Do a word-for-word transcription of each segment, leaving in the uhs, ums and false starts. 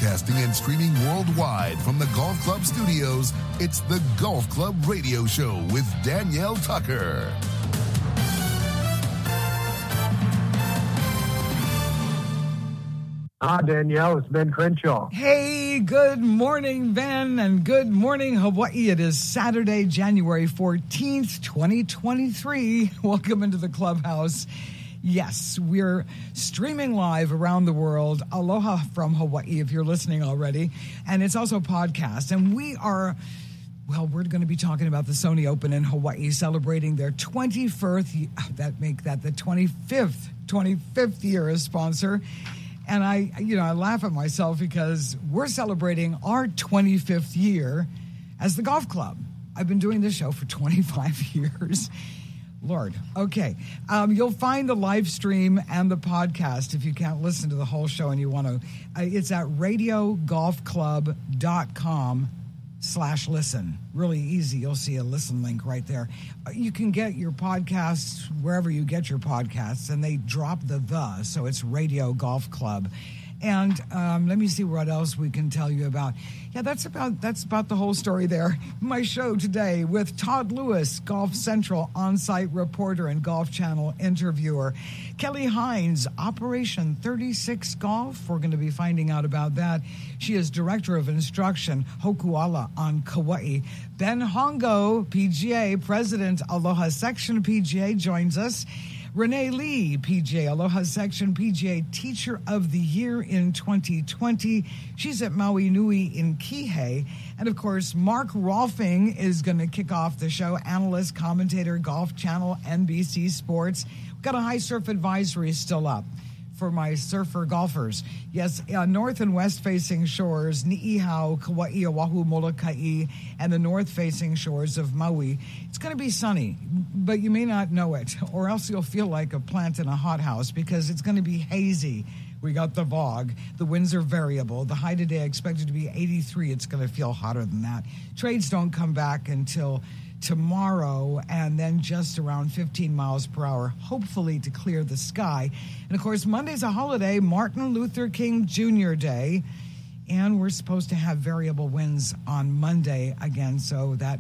Broadcasting and streaming worldwide from the Golf Club studios, it's the Golf Club Radio Show with Danielle Tucker. Ah, Danielle, it's Ben Crenshaw. Hey, good morning, Ben, and good morning, Hawaii. It is Saturday, January fourteenth, twenty twenty-three. Welcome into the clubhouse. Yes, we're streaming live around the world. Aloha from Hawaii, if you're listening already. And it's also a podcast. And we are, well, we're going to be talking about the Sony Open in Hawaii, celebrating their twenty-first, that make that the twenty-fifth, twenty-fifth year as sponsor. And I, you know, I laugh at myself because we're celebrating our twenty-fifth year as the golf club. I've been doing this show for twenty-five years. Lord. Okay. Um, you'll find the live stream and the podcast if you can't listen to the whole show and you want to. Uh, it's at radio golf club dot com slash listen. Really easy. You'll see a listen link right there. Uh, you can get your podcasts wherever you get your podcasts, and they drop the the, so it's Radio Golf Club. And um, let me see what else we can tell you about. Yeah, that's about that's about the whole story there. My show today with Todd Lewis, Golf Central on-site reporter and Golf Channel interviewer. Kelly Hines, Operation thirty-six Golf. We're going to be finding out about that. She is Director of Instruction, Hokuala on Kauai. Ben Hongo, P G A, President, Aloha Section P G A, joins us. Renee Lee, P G A, Aloha Section P G A Teacher of the Year in twenty twenty. She's at Maui Nui in Kihei. And, of course, Mark Rolfing is going to kick off the show. Analyst, commentator, Golf Channel, N B C Sports. We've got a high surf advisory still up for my surfer golfers. Yes, uh, north and west-facing shores, Ni'ihau, Kauai, Oahu, Molokai, and the north-facing shores of Maui. It's going to be sunny, but you may not know it, or else you'll feel like a plant in a hothouse because it's going to be hazy. We got the fog. The winds are variable. The high today expected to be eighty-three. It's going to feel hotter than that. Trades don't come back until tomorrow, and then just around fifteen miles per hour, hopefully to clear the sky. And, of course, Monday's a holiday, Martin Luther King Junior Day, and we're supposed to have variable winds on Monday again, so that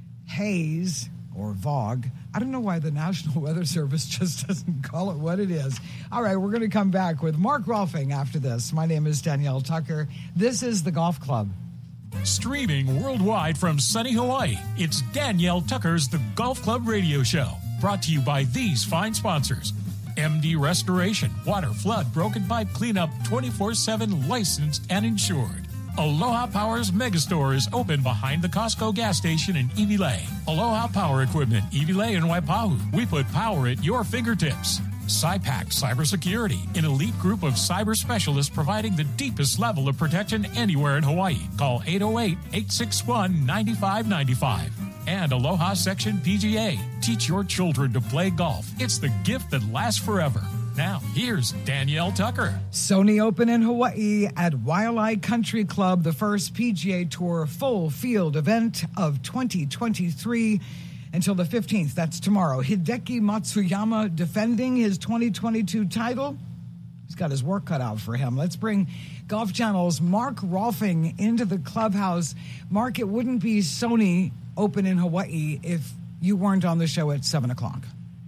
haze or fog, I don't know why the National Weather Service just doesn't call it what it is. All right, we're going to come back with Mark Rolfing after this. My name is Danielle Tucker. This is the Golf Club. Streaming worldwide from sunny Hawaii, it's Danielle Tucker's The Golf Club Radio Show. Brought to you by these fine sponsors. M D Restoration, water, flood, broken pipe cleanup, twenty-four seven licensed and insured. Aloha Power's Megastore is open behind the Costco gas station in Iwilei. Aloha Power Equipment, Iwilei and Waipahu. We put power at your fingertips. SciPac Cybersecurity, an elite group of cyber specialists providing the deepest level of protection anywhere in Hawaii. Call eight oh eight, eight six one, nine five nine five. And Aloha Section P G A. Teach your children to play golf. It's the gift that lasts forever. Now, here's Danielle Tucker. Sony Open in Hawaii at Waialae Country Club, the first P G A Tour full field event of twenty twenty-three. Until the fifteenth, that's tomorrow. Hideki Matsuyama defending his twenty twenty-two title. He's got his work cut out for him. Let's bring Golf Channel's Mark Rolfing into the clubhouse. Mark, it wouldn't be Sony Open in Hawaii if you weren't on the show at seven o'clock.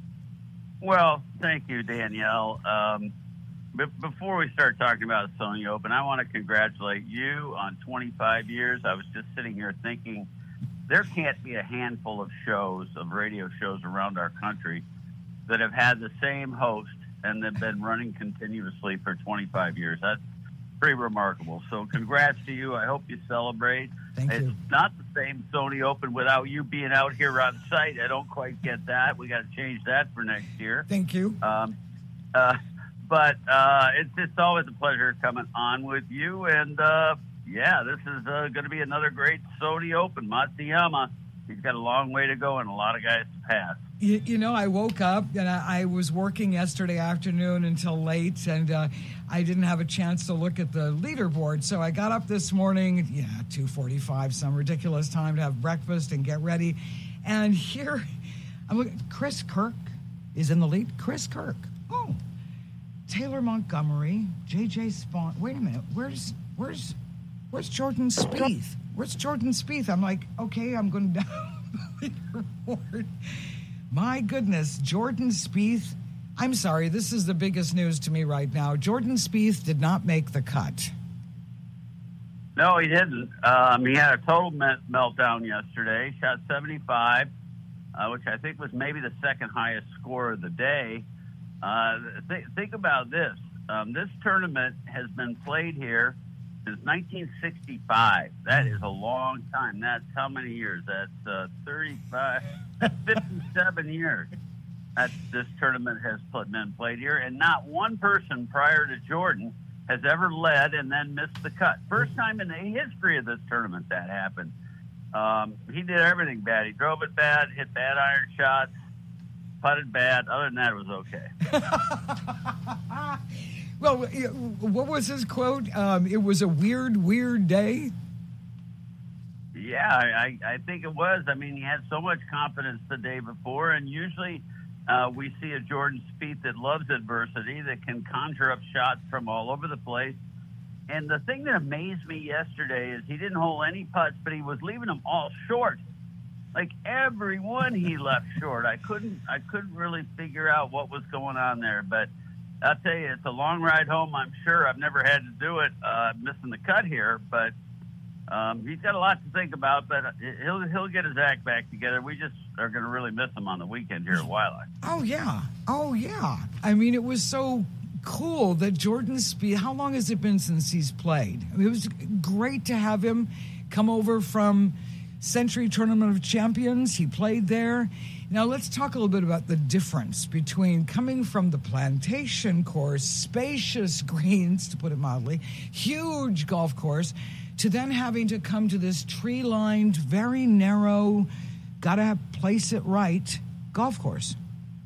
Well, thank you, Danielle. Um, b- before we start talking about Sony Open, I want to congratulate you on twenty-five years. I was just sitting here thinking, there can't be a handful of shows, of radio shows around our country that have had the same host and have been running continuously for twenty-five years. That's pretty remarkable. So congrats to you. I hope you celebrate. Thank it's you. not the same Sony Open without you being out here on site. I don't quite get that. We got to change that for next year. Thank you. Um, uh, but uh, it's just always a pleasure coming on with you. And, uh, yeah, this is uh, going to be another great Sony Open. Matsuyama, he's got a long way to go and a lot of guys to pass. You, you know, I woke up and I, I was working yesterday afternoon until late, and uh, I didn't have a chance to look at the leaderboard. So I got up this morning, yeah, two forty-five, some ridiculous time to have breakfast and get ready. And here, I'm looking, Chris Kirk is in the lead. Chris Kirk. Oh, Taylor Montgomery, J J Spawn. Wait a minute. Where's, where's, where's Jordan Spieth? Where's Jordan Spieth? I'm like, okay, I'm going down the leaderboard. My goodness, Jordan Spieth. I'm sorry, this is the biggest news to me right now. Jordan Spieth did not make the cut. No, he didn't. Um, he had a total meltdown yesterday. Shot seventy-five, uh, which I think was maybe the second highest score of the day. Uh, th- think about this. Um, this tournament has been played here since nineteen sixty-five. That is a long time. That's how many years? That's uh, thirty-five, fifty-seven years that this tournament has been played here. And not one person prior to Jordan has ever led and then missed the cut. First time in the history of this tournament that happened. Um, he did everything bad. He drove it bad, hit bad iron shots, putted bad. Other than that, it was okay. Well, what was his quote? Um, it was a weird, weird day. Yeah, I, I think it was. I mean, he had so much confidence the day before, and usually uh, we see a Jordan Spieth that loves adversity, that can conjure up shots from all over the place. And the thing that amazed me yesterday is he didn't hold any putts, but he was leaving them all short. Like every one he left short. I couldn't, I couldn't really figure out what was going on there, but I'll tell you, it's a long ride home, I'm sure. I've never had to do it, uh, missing the cut here, but um, he's got a lot to think about, but he'll he'll get his act back together. We just are going to really miss him on the weekend here at Wildlife. Oh, yeah. Oh, yeah. I mean, it was so cool that Jordan Spieth, how long has it been since he's played? I mean, it was great to have him come over from Century Tournament of Champions. He played there. Now, let's talk a little bit about the difference between coming from the Plantation course, spacious greens, to put it mildly, huge golf course, to then having to come to this tree-lined, very narrow, gotta place it right golf course.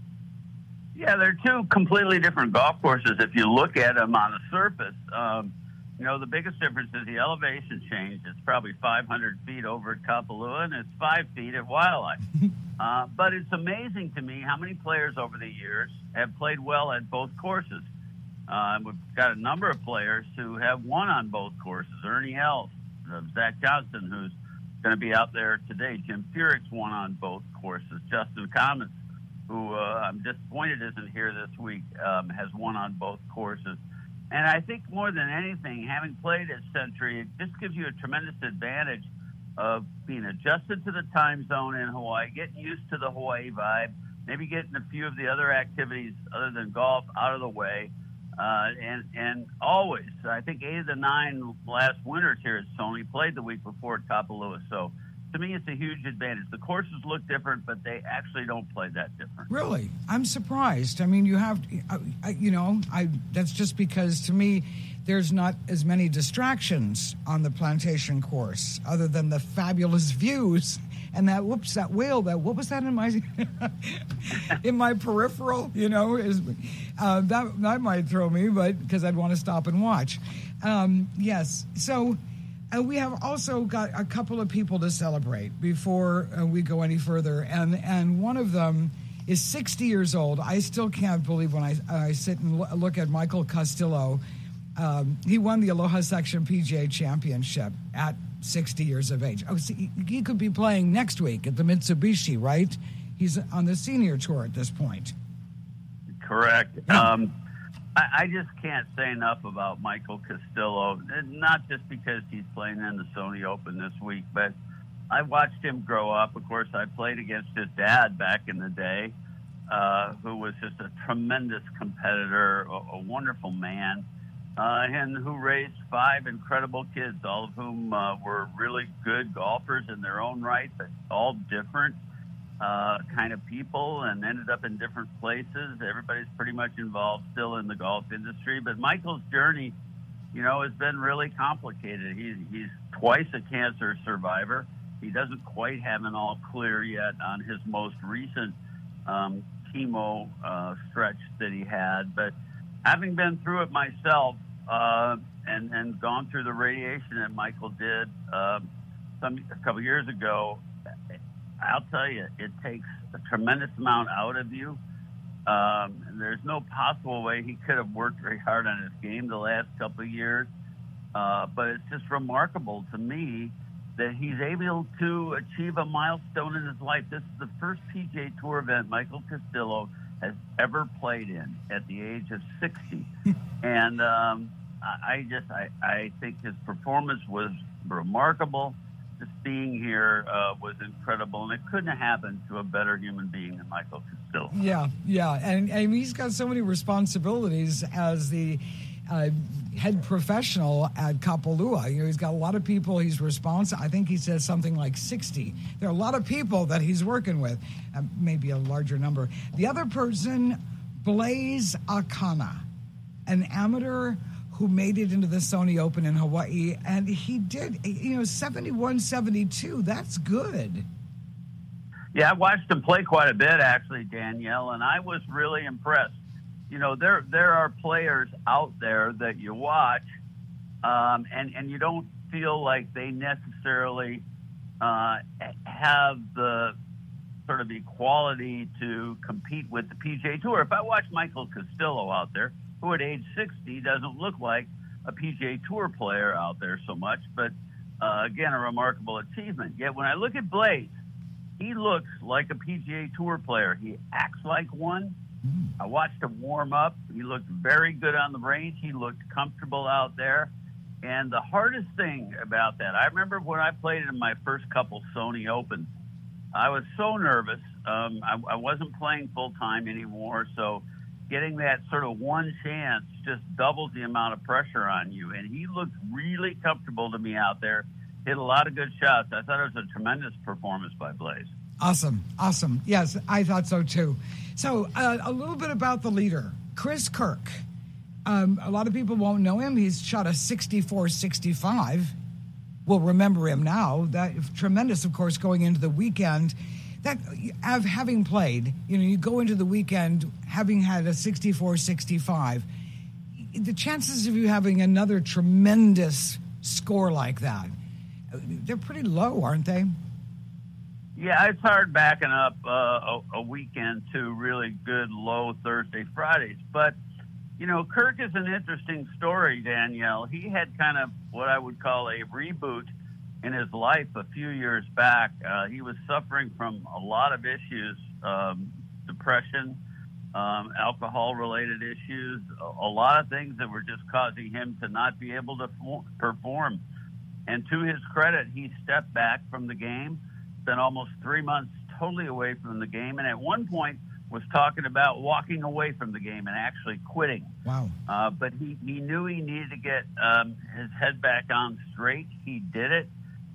Yeah, they're two completely different golf courses if you look at them on the surface. Um, you know, the biggest difference is the elevation change. It's probably five hundred feet over at Kapalua, and it's five feet at Wildlife. uh, but it's amazing to me how many players over the years have played well at both courses. Uh, we've got a number of players who have won on both courses. Ernie Els, uh, Zach Johnson, who's going to be out there today. Jim Furyk's won on both courses. Justin Comets, who uh, I'm disappointed isn't here this week, um, has won on both courses. And I think more than anything, having played at Century, it just gives you a tremendous advantage of being adjusted to the time zone in Hawaii, getting used to the Hawaii vibe, maybe getting a few of the other activities other than golf out of the way. Uh, and, and always, I think eight of the nine last winters here at Sony played the week before at Kapalua. So to me, it's a huge advantage. The courses look different, but they actually don't play that different. Really? I'm surprised. I mean, you have, I, you know, I that's just because to me, there's not as many distractions on the Plantation course other than the fabulous views. And that, whoops, that whale, that, what was that in my, in my peripheral, you know, is, uh, that, that might throw me, but because I'd want to stop and watch. Um, yes. So uh, we have also got a couple of people to celebrate before uh, we go any further. And, and one of them is sixty years old. I still can't believe when I, I sit and lo- look at Michael Castillo. Um, he won the Aloha Section P G A Championship at sixty years of age. Oh, see, he could be playing next week at the Mitsubishi, right? He's on the senior tour at this point. Correct. Yeah. Um, I, I just can't say enough about Michael Castillo, not just because he's playing in the Sony Open this week, but I watched him grow up. Of course, I played against his dad back in the day, uh, who was just a tremendous competitor, a, a wonderful man. Uh, and who raised five incredible kids, all of whom uh, were really good golfers in their own right, but all different uh, kind of people and ended up in different places. Everybody's pretty much involved still in the golf industry. But Michael's journey, you know, has been really complicated. He's, he's twice a cancer survivor. He doesn't quite have an all clear yet on his most recent um, chemo uh, stretch that he had. But having been through it myself, Uh, and, and gone through the radiation that Michael did uh, some a couple years ago, I'll tell you, it takes a tremendous amount out of you. Um, and there's no possible way he could have worked very hard on his game the last couple of years. Uh, but it's just remarkable to me that he's able to achieve a milestone in his life. This is the first P G A Tour event Michael Castillo has ever played in at the age of sixty. And um, I, I just, I, I think his performance was remarkable. Just being here uh, was incredible, and it couldn't have happened to a better human being than Michael Castillo. Yeah, yeah, and, and he's got so many responsibilities as the uh, head professional at Kapalua. You know, he's got a lot of people he's responsible. I think he says something like sixty. There are a lot of people that he's working with, uh, maybe a larger number. The other person, Blaise Akana, an amateur who made it into the Sony Open in Hawaii, and he did, you know, seventy-one seventy-two. That's good. Yeah, I watched him play quite a bit, actually, Danielle, and I was really impressed. You know, there there are players out there that you watch, um, and, and you don't feel like they necessarily uh, have the sort of equality to compete with the P G A Tour. If I watch Michael Castillo out there, who at age sixty doesn't look like a P G A Tour player out there so much, but uh, again, a remarkable achievement. Yet when I look at Blaise, he looks like a P G A Tour player. He acts like one. I watched him warm up. He looked very good on the range. He looked comfortable out there. And the hardest thing about that, I remember when I played in my first couple Sony Opens, I was so nervous. Um, I, I wasn't playing full-time anymore, so getting that sort of one chance just doubles the amount of pressure on you. And he looked really comfortable to me out there, hit a lot of good shots. I thought it was a tremendous performance by Blaise. Awesome. Awesome. Yes, I thought so too. So uh, a little bit about the leader, Chris Kirk. Um, a lot of people won't know him. He's shot a sixty-four sixty-five. We'll remember him now. That tremendous, of course, going into the weekend. That having played, you know, you go into the weekend having had a sixty-four sixty-five. The chances of you having another tremendous score like that, they're pretty low, aren't they? Yeah, it's hard backing up uh, a, a weekend to really good low Thursday, Fridays. But, you know, Kirk is an interesting story, Danielle. He had kind of what I would call a reboot in his life a few years back. Uh, he was suffering from a lot of issues, um, depression, um, alcohol-related issues, a, a lot of things that were just causing him to not be able to for- perform. And to his credit, he stepped back from the game, spent almost three months totally away from the game, and at one point was talking about walking away from the game and actually quitting. Wow. Uh, but he, he knew he needed to get um, his head back on straight. He did it.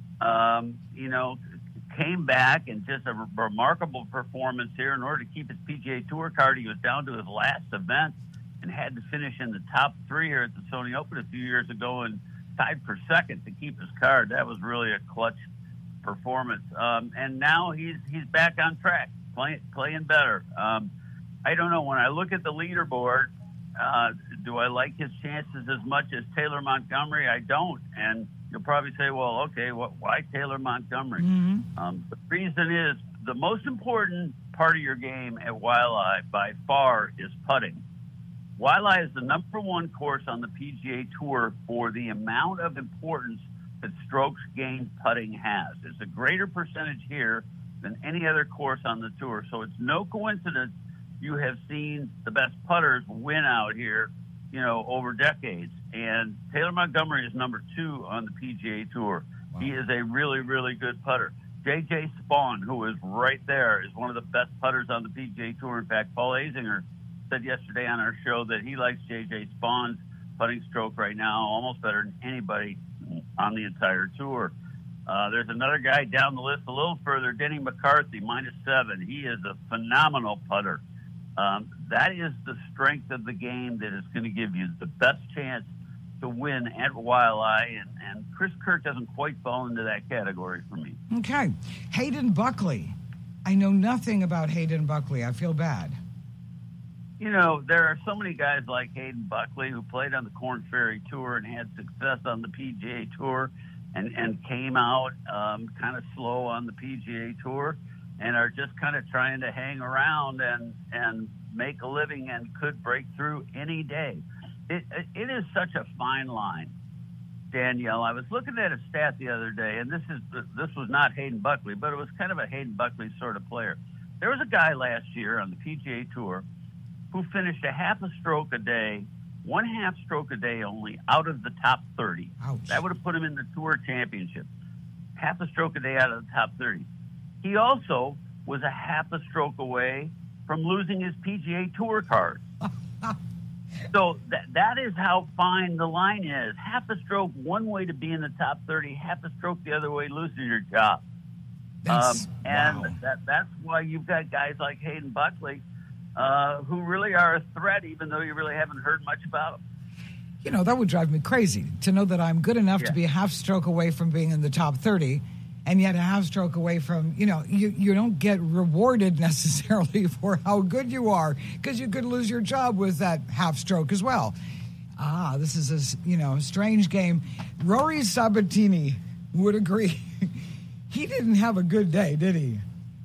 Um, you know, came back and just a re- remarkable performance here. In order to keep his P G A Tour card, he was down to his last event and had to finish in the top three here at the Sony Open a few years ago and tied for second to keep his card. That was really a clutch performance. Um, and now he's he's back on track, playing playing better. Um, I don't know. When I look at the leaderboard, uh, do I like his chances as much as Taylor Montgomery? I don't. And you'll probably say, well, okay, what, why Taylor Montgomery? Mm-hmm. Um, the reason is the most important part of your game at Waialae by far is putting. Waialae is the number one course on the P G A Tour for the amount of importance that strokes gained putting has. It's a greater percentage here than any other course on the tour. So it's no coincidence you have seen the best putters win out here, you know, over decades. And Taylor Montgomery is number two on the P G A Tour. Wow. He is a really, really good putter. J J Spaun, who is right there, is one of the best putters on the P G A Tour. In fact, Paul Azinger said yesterday on our show that he likes J J Spaun's putting stroke right now almost better than anybody on the entire tour. Uh, there's another guy down the list a little further, Denny McCarthy, minus seven. He is a phenomenal putter. Um, that is the strength of the game that is going to give you the best chance to win at Waialae, and, and Chris Kirk doesn't quite fall into that category for me. Okay. Hayden Buckley. I know nothing about Hayden Buckley. I feel bad. You know, there are so many guys like Hayden Buckley who played on the Korn Ferry Tour and had success on the P G A Tour and, and came out um, kind of slow on the P G A Tour and are just kind of trying to hang around and, and make a living and could break through any day. It, it is such a fine line Danielle, I was looking at a stat the other day, and this is this was not Hayden Buckley, but it was kind of a Hayden Buckley sort of player. There was a guy last year on the P G A Tour who finished a half a stroke a day, one half stroke a day only, out of the top thirty. Ouch. That would have put him in the Tour Championship. Half a stroke a day out of the top thirty. He also was a half a stroke away from losing his P G A Tour card. So that that is how fine the line is. Half a stroke one way to be in the top thirty, half a stroke the other way loses your job. Um, and wow. that that's why you've got guys like Hayden Buckley uh, who really are a threat, even though you really haven't heard much about them. You know, that would drive me crazy to know that I'm good enough Yeah. to be a half stroke away from being in the top thirty, and yet a half stroke away from, you know, you, you don't get rewarded necessarily for how good you are, because you could lose your job with that half stroke as well. Ah, this is a, you know, strange game. Rory Sabatini would agree. He didn't have a good day, did he?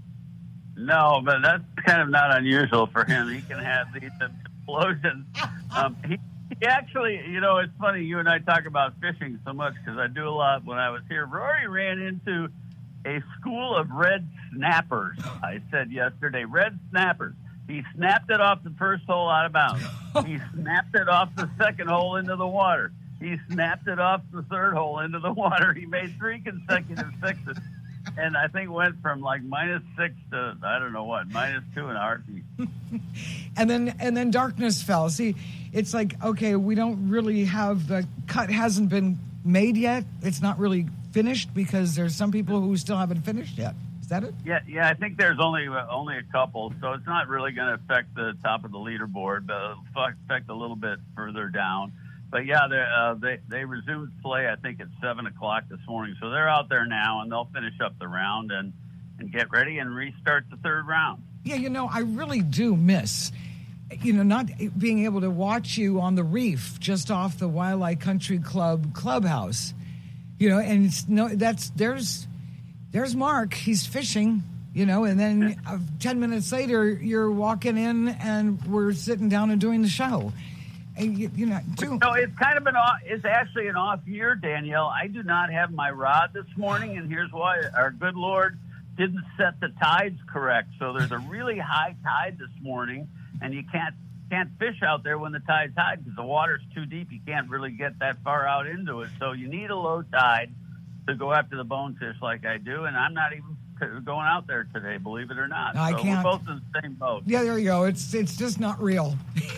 No, but that's kind of not unusual for him. He can have these explosions. Um, he, he actually, you know, it's funny, you and I talk about fishing so much because I do a lot when I was here. Rory ran into a school of red snappers, I said yesterday. Red snappers. He snapped it off the first hole out of bounds. He snapped it off the second hole into the water. He snapped it off the third hole into the water. He made three consecutive sixes. And I think went from like minus six to, I don't know what, minus two in a heartbeat. And then and then darkness fell. See, it's like, okay, we don't really have, the cut hasn't been made yet. It's not really finished because there's some people who still haven't finished yet. Is that it? Yeah, yeah. I think there's only uh, only a couple, so it's not really going to affect the top of the leaderboard, but it'll affect a little bit further down. But yeah, uh, they they resumed play, I think, at seven o'clock this morning. So they're out there now, and they'll finish up the round and, and get ready and restart the third round. Yeah, you know, I really do miss, you know, not being able to watch you on the reef just off the Waialae Country Club clubhouse. You know, and it's, no, that's there's there's Mark. He's fishing. You know, and then uh, ten minutes later, you're walking in, and we're sitting down and doing the show. You, you know, too. No, it's kind of an off, it's actually an off year, Danielle. I do not have my rod this morning, and here's why. Our good Lord didn't set the tides correct. So there's a really high tide this morning, and you can't can't fish out there when the tide's high because the water's too deep. You can't really get that far out into it. So you need a low tide to go after the bonefish like I do, and I'm not even going out there today, believe it or not. I so can't. We're both in the same boat. Yeah, there you go. It's it's just not real.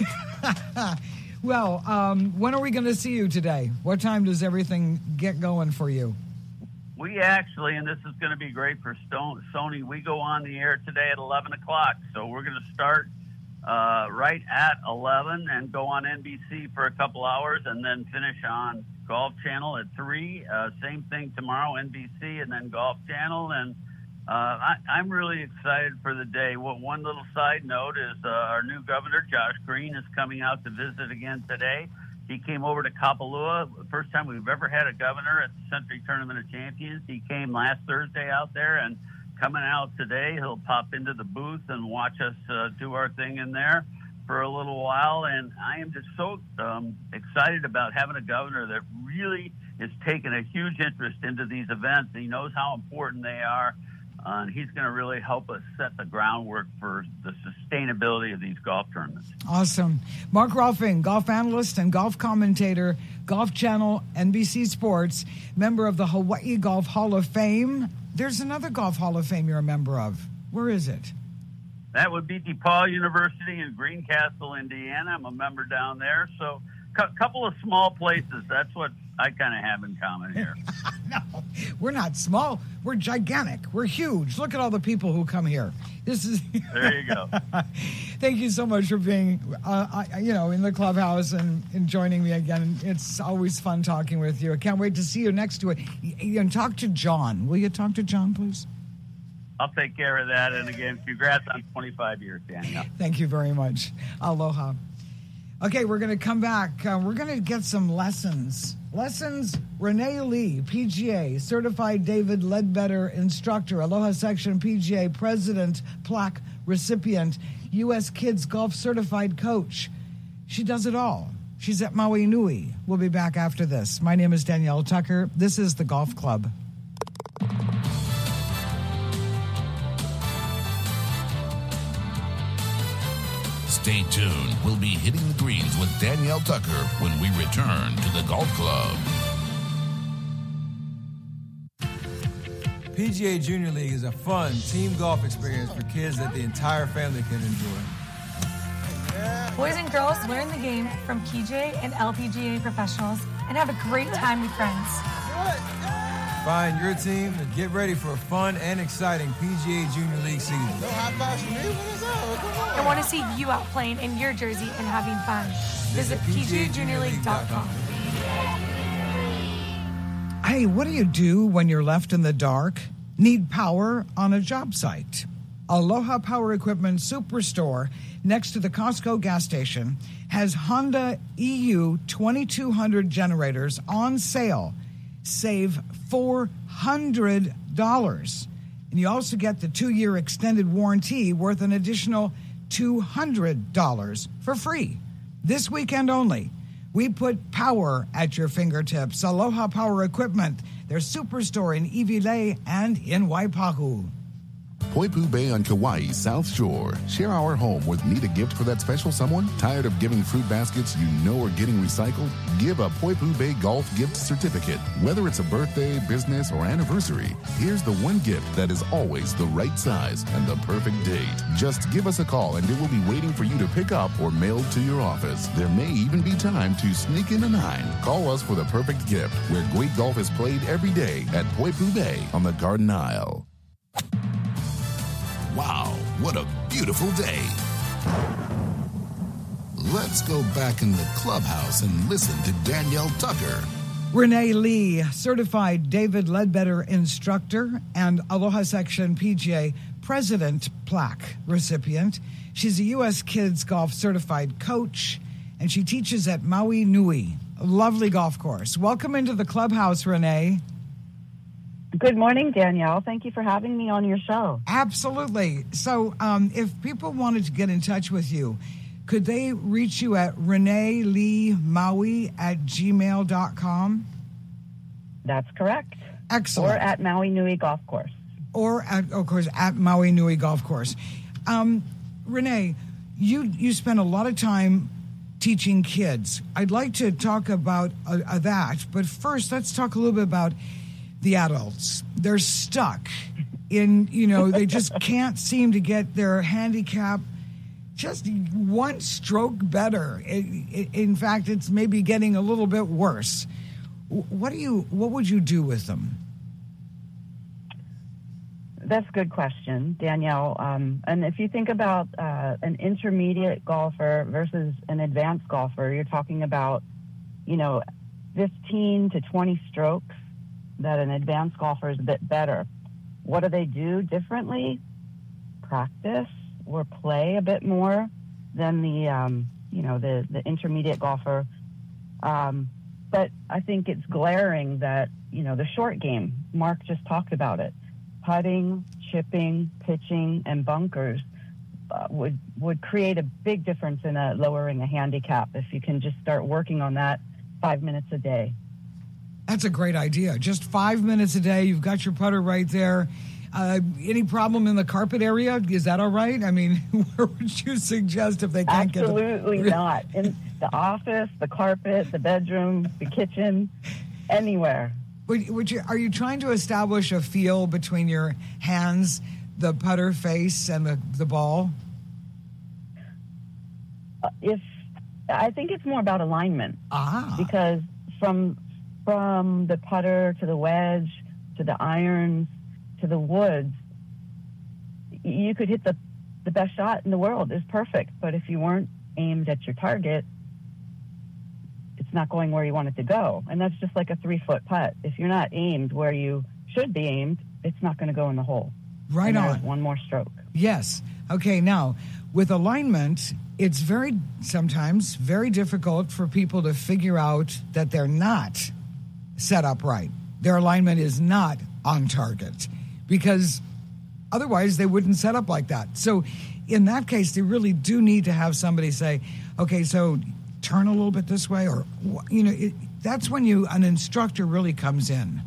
Well, um, when are we going to see you today? What time does everything get going for you? We actually, and this is going to be great for Stone, Sony, we go on the air today at eleven o'clock. So we're going to start uh, right at eleven and go on N B C for a couple hours and then finish on Golf Channel at three. Uh, same thing tomorrow, N B C and then Golf Channel. And uh, I, I'm really excited for the day. Well, one little side note is uh, our new governor, Josh Green, is coming out to visit again today. He came over to Kapalua, the first time we've ever had a governor at the Century Tournament of Champions. He came last Thursday out there, and coming out today, he'll pop into the booth and watch us uh, do our thing in there for a little while. And I am just so um, excited about having a governor that really is taking a huge interest into these events. He knows how important they are. Uh, and he's going to really help us set the groundwork for the sustainability of these golf tournaments. Awesome. Mark Rolfing, golf analyst and golf commentator, Golf Channel, N B C Sports, member of the Hawaii Golf Hall of Fame. There's another Golf Hall of Fame you're a member of. Where is it? That would be DePaul University in Greencastle, Indiana. I'm a member down there. So a cu- couple of small places. That's what I kind of have in common here. No, we're not small. We're gigantic. We're huge. Look at all the people who come here. This is. There you go. Thank you so much for being, uh, you know, in the clubhouse and, and joining me again. It's always fun talking with you. I can't wait to see you next to it. And talk to John. Will you talk to John, please? I'll take care of that. And again, congrats on twenty-five years, Danielle. Thank you very much. Aloha. Okay, we're going to come back. Uh, we're going to get some lessons. Lessons, Renee Lee, P G A, Certified David Ledbetter Instructor, Aloha Section P G A President, Plaque Recipient, U S Kids Golf Certified Coach. She does it all. She's at Maui Nui. We'll be back after this. My name is Danielle Tucker. This is the Golf Club. Stay tuned. We'll be hitting the greens with Danielle Tucker when we return to the Golf Club. P G A Junior League is a fun team golf experience for kids that the entire family can enjoy. Boys and girls learn the game from P G A and L P G A professionals and have a great time with friends. Find your team and get ready for a fun and exciting P G A Junior League season. I want to see you out playing in your jersey and having fun. Visit P G A Junior League dot com. Hey, what do you do when you're left in the dark? Need power on a job site? Aloha Power Equipment Superstore next to the Costco gas station has Honda E U twenty-two hundred generators on sale. Save four hundred dollars. And you also get the two-year extended warranty worth an additional two hundred dollars for free. This weekend only. We put power at your fingertips. Aloha Power Equipment, their superstore in Iwilei and in Waipahu. Poipu Bay on Kauai's South Shore. Share our home with need a gift for that special someone? Tired of giving fruit baskets you know are getting recycled? Give a Poipu Bay Golf gift certificate. Whether it's a birthday, business, or anniversary, here's the one gift that is always the right size and the perfect date. Just give us a call and it will be waiting for you to pick up or mailed to your office. There may even be time to sneak in a nine. Call us for the perfect gift, where great golf is played every day at Poipu Bay on the Garden Isle. Wow, what a beautiful day. Let's go back in the clubhouse and listen to Danielle Tucker. Renee Lee, certified David Ledbetter instructor and Aloha Section P G A President plaque recipient. She's a U S Kids Golf certified coach, and she teaches at Maui Nui, a lovely golf course. Welcome into the clubhouse, Renee. Good morning, Danielle. Thank you for having me on your show. Absolutely. So um, if people wanted to get in touch with you, could they reach you at renee lee maui at gmail dot com? That's correct. Excellent. Or at Maui Nui Golf Course. Or, at, of course, at Maui Nui Golf Course. Um, Renee, you, you spend a lot of time teaching kids. I'd like to talk about uh, uh, that, but first let's talk a little bit about the adults. They're stuck in, you know, they just can't seem to get their handicap just one stroke better. It, it, in fact, it's maybe getting a little bit worse. What do you, what would you do with them? That's a good question, Danielle. Um, and if you think about uh, an intermediate golfer versus an advanced golfer, you're talking about, you know, fifteen to twenty strokes that an advanced golfer is a bit better. What do they do differently? Practice or play a bit more than the, um, you know, the, the intermediate golfer. Um, but I think it's glaring that, you know, the short game, Mark just talked about it, putting, chipping, pitching, and bunkers uh, would, would create a big difference in a, lowering a handicap if you can just start working on that five minutes a day. That's a great idea. Just five minutes a day. You've got your putter right there. Uh, any problem in the carpet area? Is that all right? I mean, where would you suggest if they can't Absolutely get Absolutely not. In the office, the carpet, the bedroom, the kitchen, anywhere. Would, would you, are you trying to establish a feel between your hands, the putter face, and the, the ball? Uh, if I think it's more about alignment. Ah. Because from from the putter to the wedge to the irons to the woods, you could hit the, the best shot in the world. It's perfect. But if you weren't aimed at your target, it's not going where you want it to go. And that's just like a three-foot putt. If you're not aimed where you should be aimed, it's not going to go in the hole. Right on. One more stroke. Yes. Okay, now, with alignment, it's very, sometimes, very difficult for people to figure out that they're not set up right. Their alignment is not on target, because otherwise they wouldn't set up like that. So in that case, they really do need to have somebody say, okay, so turn a little bit this way, or you know, it, that's when you an instructor really comes in.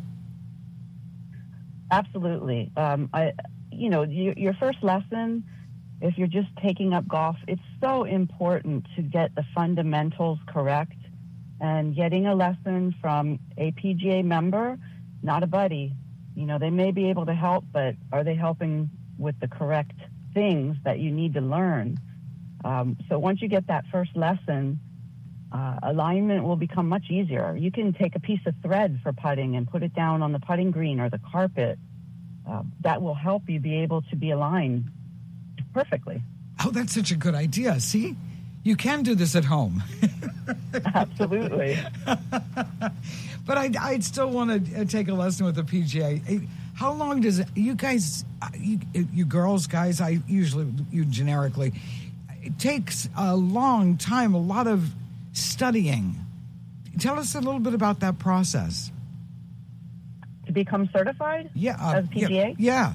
Absolutely. Um, I, you know, your, your first lesson, if you're just taking up golf, it's so important to get the fundamentals correct. And getting a lesson from a P G A member, not a buddy, you know, they may be able to help, but are they helping with the correct things that you need to learn? Um, so once you get that first lesson, uh, alignment will become much easier. You can take a piece of thread for putting and put it down on the putting green or the carpet. Uh, that will help you be able to be aligned perfectly. Oh, that's such a good idea. See, you can do this at home. Absolutely. But I'd, I'd still want to take a lesson with the P G A. How long does it, you guys, you, you girls, guys, I usually, you generically, it takes a long time, a lot of studying. Tell us a little bit about that process. To become certified? Yeah. Uh, as P G A? Yeah. yeah.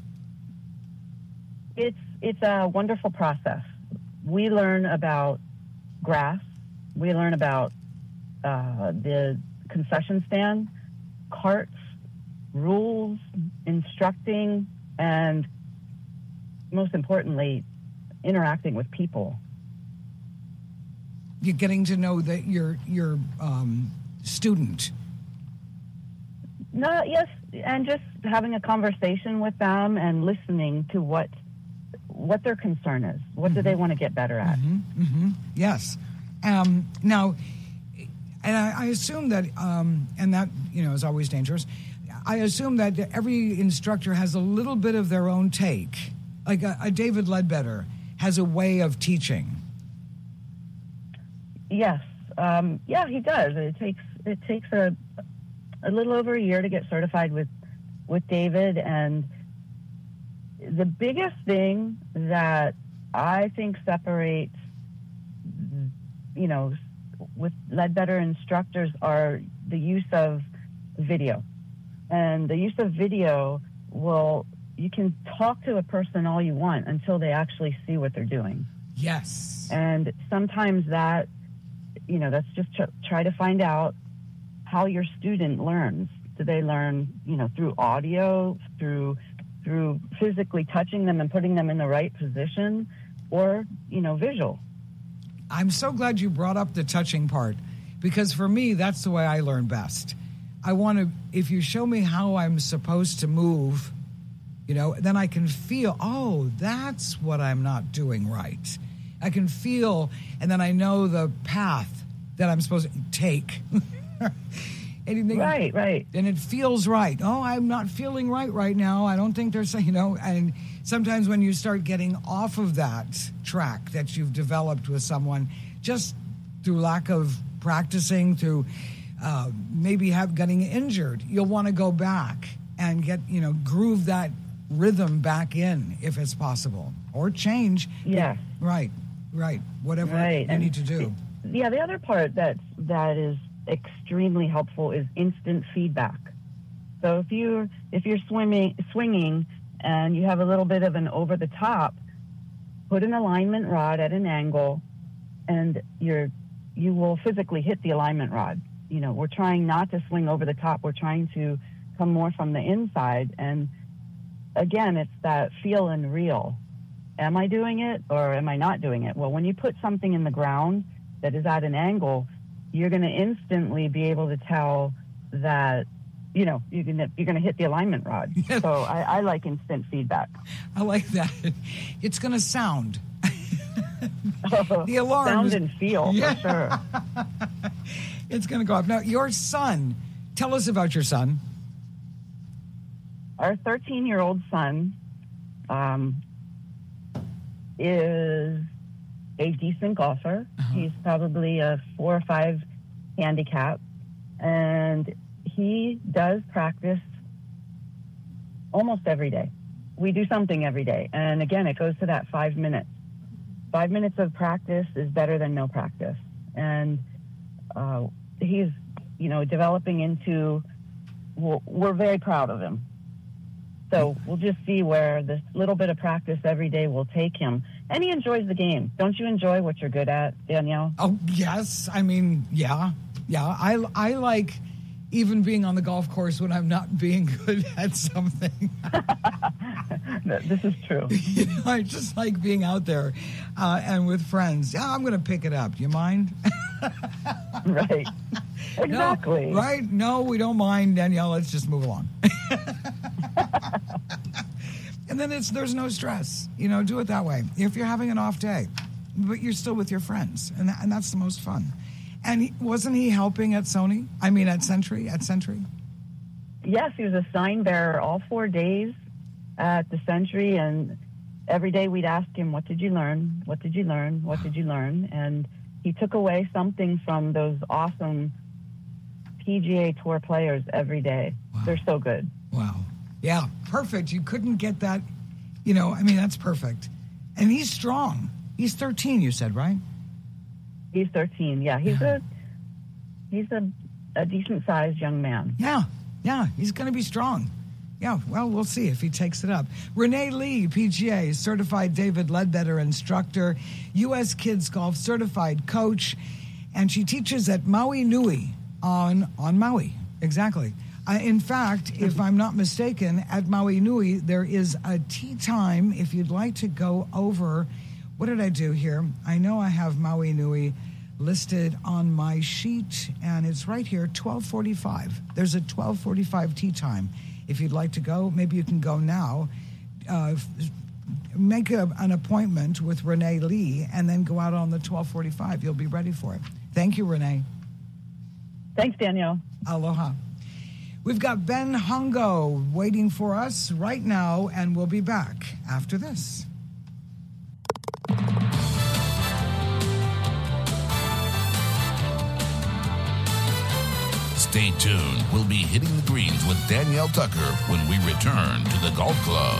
It's, it's a wonderful process. We learn about grass. We learn about uh, the concession stand, carts, rules, instructing, and most importantly, interacting with people. You're getting to know that your your um, student. No, yes, and just having a conversation with them and listening to what what their concern is. What mm-hmm. do they want to get better at? Mm-hmm. Mm-hmm. Yes. Um, now, and I, I assume that, um, and that, you know, is always dangerous. I assume that every instructor has a little bit of their own take. Like a, a David Ledbetter has a way of teaching. Yes. Um, yeah, he does. It takes it takes a a little over a year to get certified with with David, and the biggest thing that I think separates, you know, with Ledbetter instructors are the use of video. And the use of video will, you can talk to a person all you want until they actually see what they're doing. Yes. And sometimes that, you know, that's just tr- try to find out how your student learns. Do they learn, you know, through audio, through through physically touching them and putting them in the right position, or, you know, visual? I'm so glad you brought up the touching part, because for me, that's the way I learn best. I want to, if you show me how I'm supposed to move, you know, then I can feel, oh, that's what I'm not doing right. I can feel, and then I know the path that I'm supposed to take. Anything, right, right. And it feels right. Oh, I'm not feeling right right now. I don't think there's, you know, and sometimes when you start getting off of that track that you've developed with someone, just through lack of practicing, through uh, maybe have getting injured, you'll want to go back and get, you know, groove that rhythm back in if it's possible, or change. Yeah. Right, right. Whatever right. you and need to do. The, yeah, the other part that's, that is extremely helpful is instant feedback. So if you if you're swimming swinging and you have a little bit of an over the top, put an alignment rod at an angle, and you're you will physically hit the alignment rod. You know, we're trying not to swing over the top. We're trying to come more from the inside. And again, it's that feel and real. Am I doing it or am I not doing it? Well, when you put something in the ground that is at an angle, you're going to instantly be able to tell that, you know, you're going to, you're going to hit the alignment rod. So I, I like instant feedback. I like that. It's going to sound. The alarm. Sound is, and feel, yeah. for sure. It's going to go off. Now, your son, tell us about your son. Our thirteen-year-old son um, is a decent golfer. Uh-huh. He's probably a four or five handicap, and he does practice almost every day. We do something every day. And again, it goes to that five minutes. Five minutes of practice is better than no practice. And uh, he's, you know, developing into, we're, we're very proud of him. So we'll just see where this little bit of practice every day will take him. and he enjoys the game. Don't you enjoy what you're good at, Danielle? Oh, yes. I mean, yeah. Yeah. I, I like even being on the golf course when I'm not being good at something. This is true. You know, I just like being out there uh, and with friends. Yeah, I'm going to pick it up. You mind? Right. Exactly. No, right? No, we don't mind, Danielle. Let's just move along. And then it's there's no stress. You know, do it that way. If you're having an off day, but you're still with your friends, and that, and that's the most fun. And he, wasn't he helping at Sony? I mean, at Century? At Century? Yes, he was a sign bearer all four days at the Century, and every day we'd ask him, what did you learn? What did you learn? What did you learn? And he took away something from those awesome P G A Tour players every day. Wow. They're so good. Wow. Yeah, perfect. You couldn't get that, you know, I mean, that's perfect. And he's strong. He's thirteen, you said, right? He's thirteen, yeah. He's yeah. a he's a, a decent-sized young man. Yeah, yeah, he's going to be strong. Yeah, well, we'll see if he takes it up. Renee Lee, P G A, certified David Ledbetter instructor, U S Kids Golf certified coach, and she teaches at Maui Nui on, on Maui. Exactly. Uh, in fact, if I'm not mistaken, at Maui Nui, there is a tea time if you'd like to go over. What did I do here? I know I have Maui Nui listed on my sheet, and it's right here, twelve forty-five. There's a twelve forty-five tea time. If you'd like to go, maybe you can go now. Uh, make a, an appointment with Renee Lee, and then go out on the twelve forty-five. You'll be ready for it. Thank you, Renee. Thanks, Danielle. Aloha. We've got Ben Hongo waiting for us right now, and we'll be back after this. Stay tuned. We'll be hitting the greens with Danielle Tucker when we return to the Golf Club.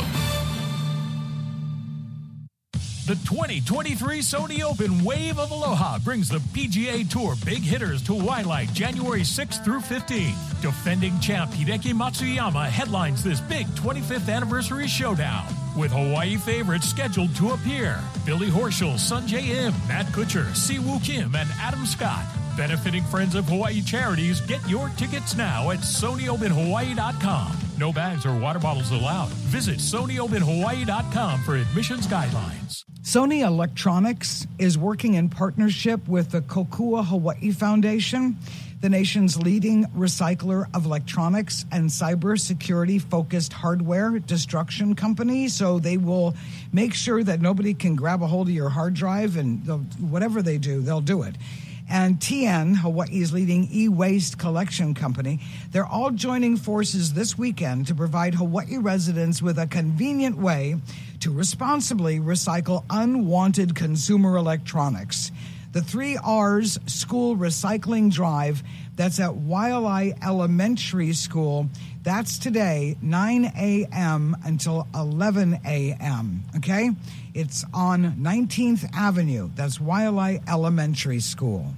The twenty twenty-three Sony Open Wave of Aloha brings the P G A Tour big hitters to Waialae January sixth through fifteenth. Defending champ Hideki Matsuyama headlines this big twenty-fifth anniversary showdown, with Hawaii favorites scheduled to appear. Billy Horschel, Sungjae Im, Matt Kuchar, Siwoo Kim, and Adam Scott. Benefiting Friends of Hawaii charities, get your tickets now at Sony Open Hawaii dot com. No bags or water bottles allowed. Visit Sony Open Hawaii dot com for admissions guidelines. Sony Electronics is working in partnership with the Kokua Hawaii Foundation, the nation's leading recycler of electronics and cybersecurity-focused hardware destruction company. So they will make sure that nobody can grab a hold of your hard drive, and whatever they do, they'll do it. And T N, Hawaii's leading e-waste collection company, they're all joining forces this weekend to provide Hawaii residents with a convenient way to responsibly recycle unwanted consumer electronics. The Three R's School Recycling Drive, that's at Waialae Elementary School. That's today, nine a.m. until eleven a.m., okay? It's on nineteenth Avenue. That's Waialae Elementary School.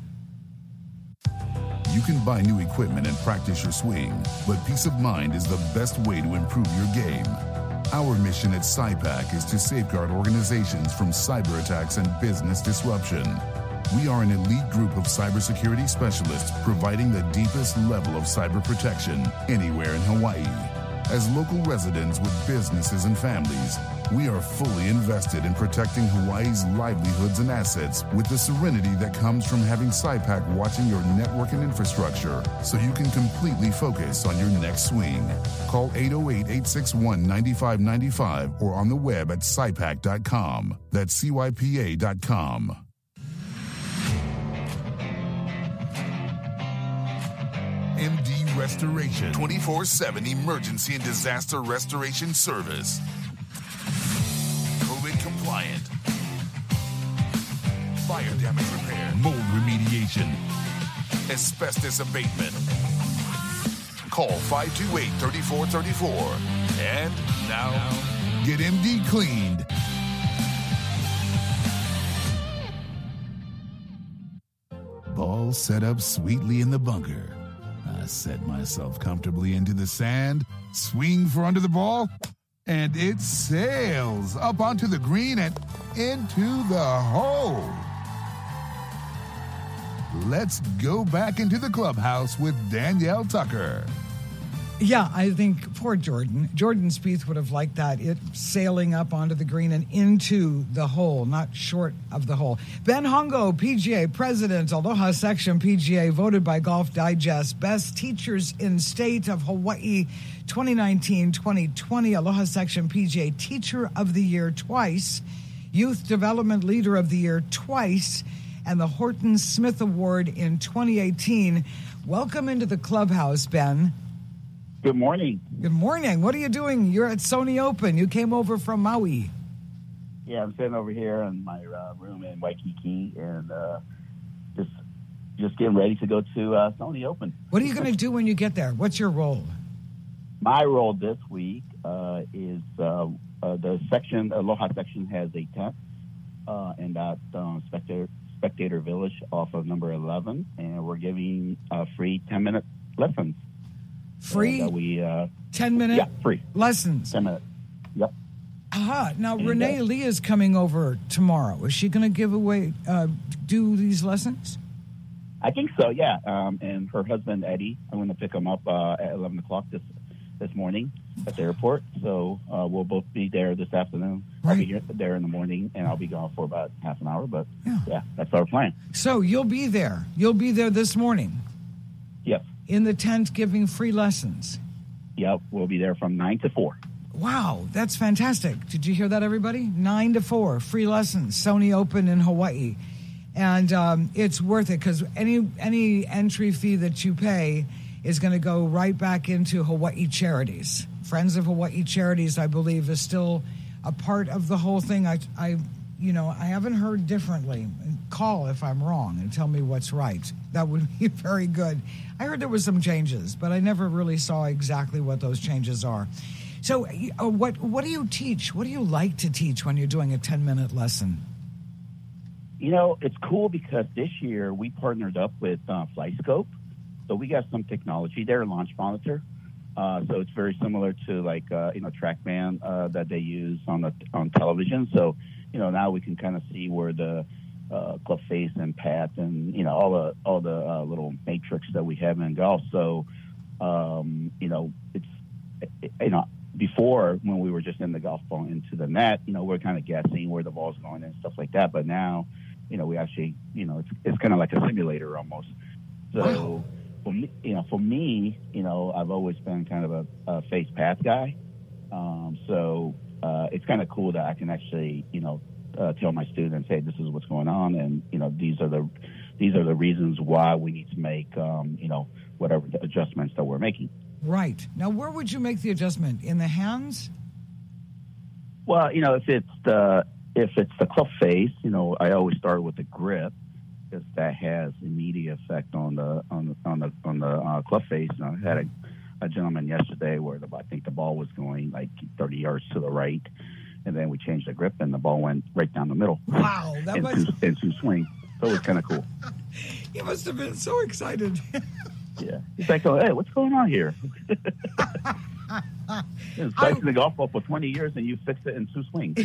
You can buy new equipment and practice your swing, but peace of mind is the best way to improve your game. Our mission at SciPac is to safeguard organizations from cyber attacks and business disruption. We are an elite group of cybersecurity specialists providing the deepest level of cyber protection anywhere in Hawaii. As local residents with businesses and families, we are fully invested in protecting Hawaii's livelihoods and assets with the serenity that comes from having SciPac watching your network and infrastructure so you can completely focus on your next swing. Call eight oh eight, eight six one, nine five nine five or on the web at sci pac dot com. That's C Y P A dot com. M D Restoration, twenty-four seven emergency and disaster restoration service. COVID compliant. Fire damage repair. Mold remediation. Asbestos abatement. Call five two eight, three four three four. And now, now, get M D cleaned. Ball set up sweetly in the bunker. I set myself comfortably into the sand, swing for under the ball, And it sails up onto the green and into the hole. Let's go back into the clubhouse with Danielle Tucker. Yeah, I think poor Jordan. Jordan Spieth would have liked that. It sailing up onto the green and into the hole, not short of the hole. Ben Hongo, P G A President, Aloha Section P G A, voted by Golf Digest Best Teachers in State of Hawaii twenty nineteen twenty twenty. Aloha Section P G A Teacher of the Year twice. Youth Development Leader of the Year twice. And the Horton Smith Award in twenty eighteen. Welcome into the clubhouse, Ben. Good morning. Good morning. What are you doing? You're at Sony Open. You came over from Maui. Yeah, I'm sitting over here in my uh, room in Waikiki and uh, just just getting ready to go to uh, Sony Open. What are you going to do when you get there? What's your role? My role this week uh, is uh, uh, the section, Aloha section has a tent uh, in that um, spectator, spectator village off of number eleven, and we're giving uh, free ten-minute lessons. Free? Uh, we uh, ten-minute yeah, free. lessons? ten minutes. Yep. Aha. Now, And, Renee uh, Lee is coming over tomorrow. Is she going to give away, uh, do these lessons? I think so, yeah. Um, and her husband, Eddie, I'm going to pick him up uh, at eleven o'clock this this morning at the airport. So uh, we'll both be there this afternoon. Right. I'll be here, there in the morning, and I'll be gone for about half an hour. But, Yeah. yeah, that's our plan. So you'll be there. You'll be there this morning Yep. in the tent giving free lessons. Yep, we'll be there from nine to four. Wow, that's fantastic. Did you hear that, everybody? Nine to four, free lessons, Sony Open in Hawaii. And um, it's worth it because any any entry fee that you pay is going to go right back into Hawaii Charities. Friends of Hawaii Charities, I believe, is still a part of the whole thing. I, I, you know, I haven't heard differently. Call if I'm wrong and tell me what's right. That would be very good. I heard there was some changes, but I never really saw exactly what those changes are. So uh, what what do you teach? What do you like to teach when you're doing a ten-minute lesson? You know, it's cool because this year we partnered up with uh, FlyScope. So we got some technology there, Launch Monitor. Uh, so it's very similar to like, uh, you know, TrackMan uh, that they use on the on television. So, you know, now we can kind of see where the uh, club face and path and, you know, all the all the uh, little matrix that we have in golf. So, um, you know, it's, you know, before when we were just in the golf ball into the net, you know, we're kind of guessing where the ball's going and stuff like that. But now, you know, we actually, you know, it's it's kind of like a simulator almost. So, Wow. for me, you know, for me, you know, I've always been kind of a, a face path guy. Um, so uh, it's kind of cool that I can actually, you know, uh, tell my students, hey, this is what's going on, and you know, these are the these are the reasons why we need to make, um, you know, whatever the adjustments that we're making. Right. Now, where would you make the adjustment? In the hands? Well, you know, if it's the if it's the club face, you know, I always start with the grip because that has immediate effect on the on the on the on the uh, club face. And I had a, a gentleman yesterday where the, I think the ball was going like thirty yards to the right, and then we changed the grip, and the ball went right down the middle. Wow, that into, must into swing. So it was kind of cool. you must have been so excited. Yeah, he's like, oh, hey, what's going on here? It's practicing the golf ball for twenty years, and you fixed it in two swings.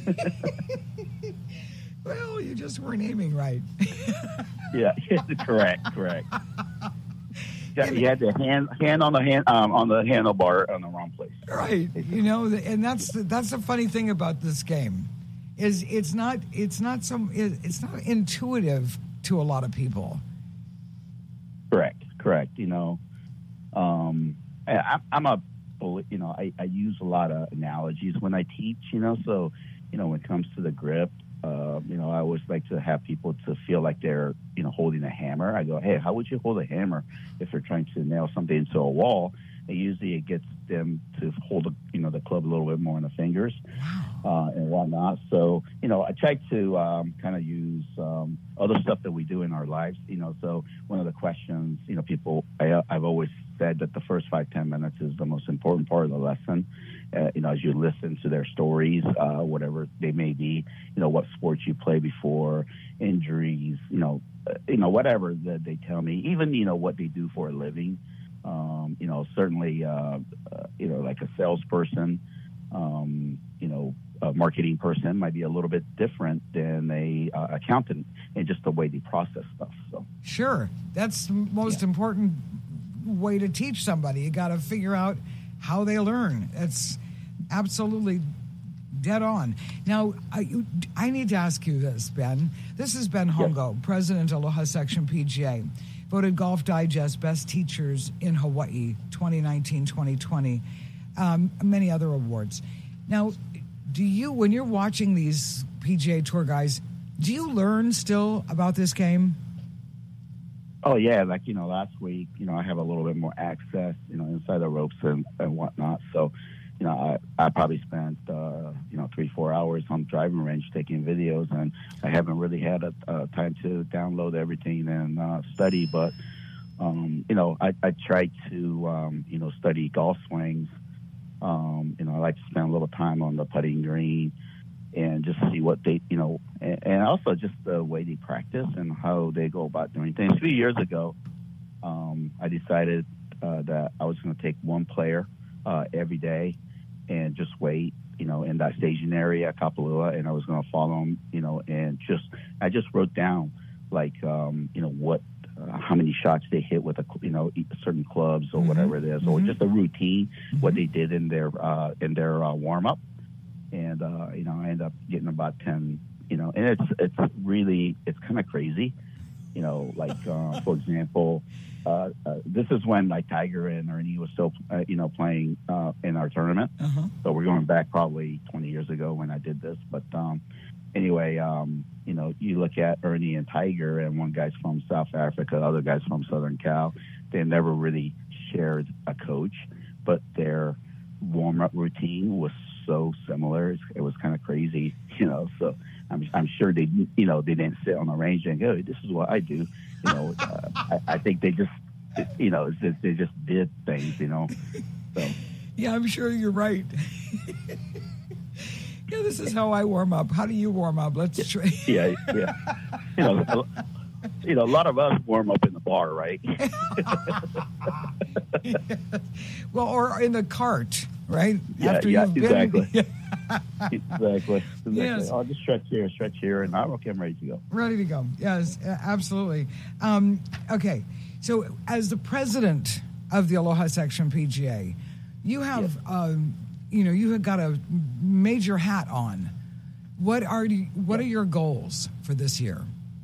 Well, you just weren't aiming right. Yeah, correct, correct. Yeah, you had the hand hand on the hand um, on the handlebar on the wrong place. Right. You know, and that's the, that's the funny thing about this game, is it's not it's not some it's not intuitive to a lot of people. Correct, correct. You know, um, I, I'm a you know I, I use a lot of analogies when I teach. You know, so you know when it comes to the grip. Uh, you know, I always like to have people to feel like they're, you know, holding a hammer. I go, hey, how would you hold a hammer if they're trying to nail something into a wall? And usually it gets them to hold, a, you know, the club a little bit more in the fingers uh, and whatnot. So, you know, I try to um, kind of use um, other stuff that we do in our lives. You know, so one of the questions, you know, people, I, I've always said that the first five, ten minutes is the most important part of the lesson. Uh, you know, as you listen to their stories, uh, whatever they may be, you know, what sports you play before, injuries, you know, uh, you know, whatever that they tell me, even, you know, what they do for a living. Um, you know, certainly, uh, uh, you know, like a salesperson, um, you know, a marketing person might be a little bit different than a uh, accountant in just the way they process stuff. So sure, that's the most yeah. important way to teach somebody. You got to figure out how they learn. It's absolutely dead on. Now, I, I need to ask you this, Ben. This is Ben Hongo, yes. President, Aloha Section P G A, voted Golf Digest Best Teachers in Hawaii twenty nineteen twenty twenty, um, many other awards. Now, do you, when you're watching these P G A Tour guys, do you learn still about this game? Oh, yeah. Like, you know, last week, you know, I have a little bit more access, you know, inside the ropes and, and whatnot. So, you know, I, I probably spent, uh, you know, three, four hours on the driving range taking videos, and I haven't really had a, a time to download everything and uh, study. But, um, you know, I, I try to, um, you know, study golf swings. Um, you know, I like to spend a little time on the putting green and just see what they, you know, and, and also just the way they practice and how they go about doing things. A few years ago, um, I decided uh, that I was going to take one player uh, every day and just wait, you know, in that staging area at Kapalua, and I was going to follow them, you know, and just, I just wrote down, like, um, you know, what, uh, how many shots they hit with, a, you know, certain clubs or mm-hmm. whatever it is, or mm-hmm. just a routine, mm-hmm. what they did in their, uh, in their uh, warm-up. And, uh, you know, I ended up getting about ten, you know, and it's, it's really, it's kind of crazy, you know, like, uh, for example, Uh, uh, this is when like Tiger and Ernie was still, uh, you know, playing uh, in our tournament. Uh-huh. So we're going back probably twenty years ago when I did this. But um, anyway, um, you know, you look at Ernie and Tiger, and one guy's from South Africa, the other guy's from Southern Cal. They never really shared a coach, but their warm-up routine was so similar. It was kind of crazy, you know. So I'm, I'm sure they, you know, they didn't sit on the range and go, "This is what I do." You know, uh, I, I think they just, you know, it's just, they just did things, you know. So yeah, I'm sure you're right. Yeah, this is how I warm up. How do you warm up? Let's try. Yeah, yeah. You know, a, you know, a lot of us warm up in the bar, right? Yeah. Well, or in the cart, right? Yeah, After yeah, you've exactly. Been, yeah. Exactly. exactly. Yes. I'll just stretch here, stretch here, and I'm okay. I'm ready to go. Ready to go. Yes, absolutely. Um, okay. So, as the president of the Aloha Section P G A, you have, yes. um, you know, you have got a major hat on. What are you, what are your goals for this year?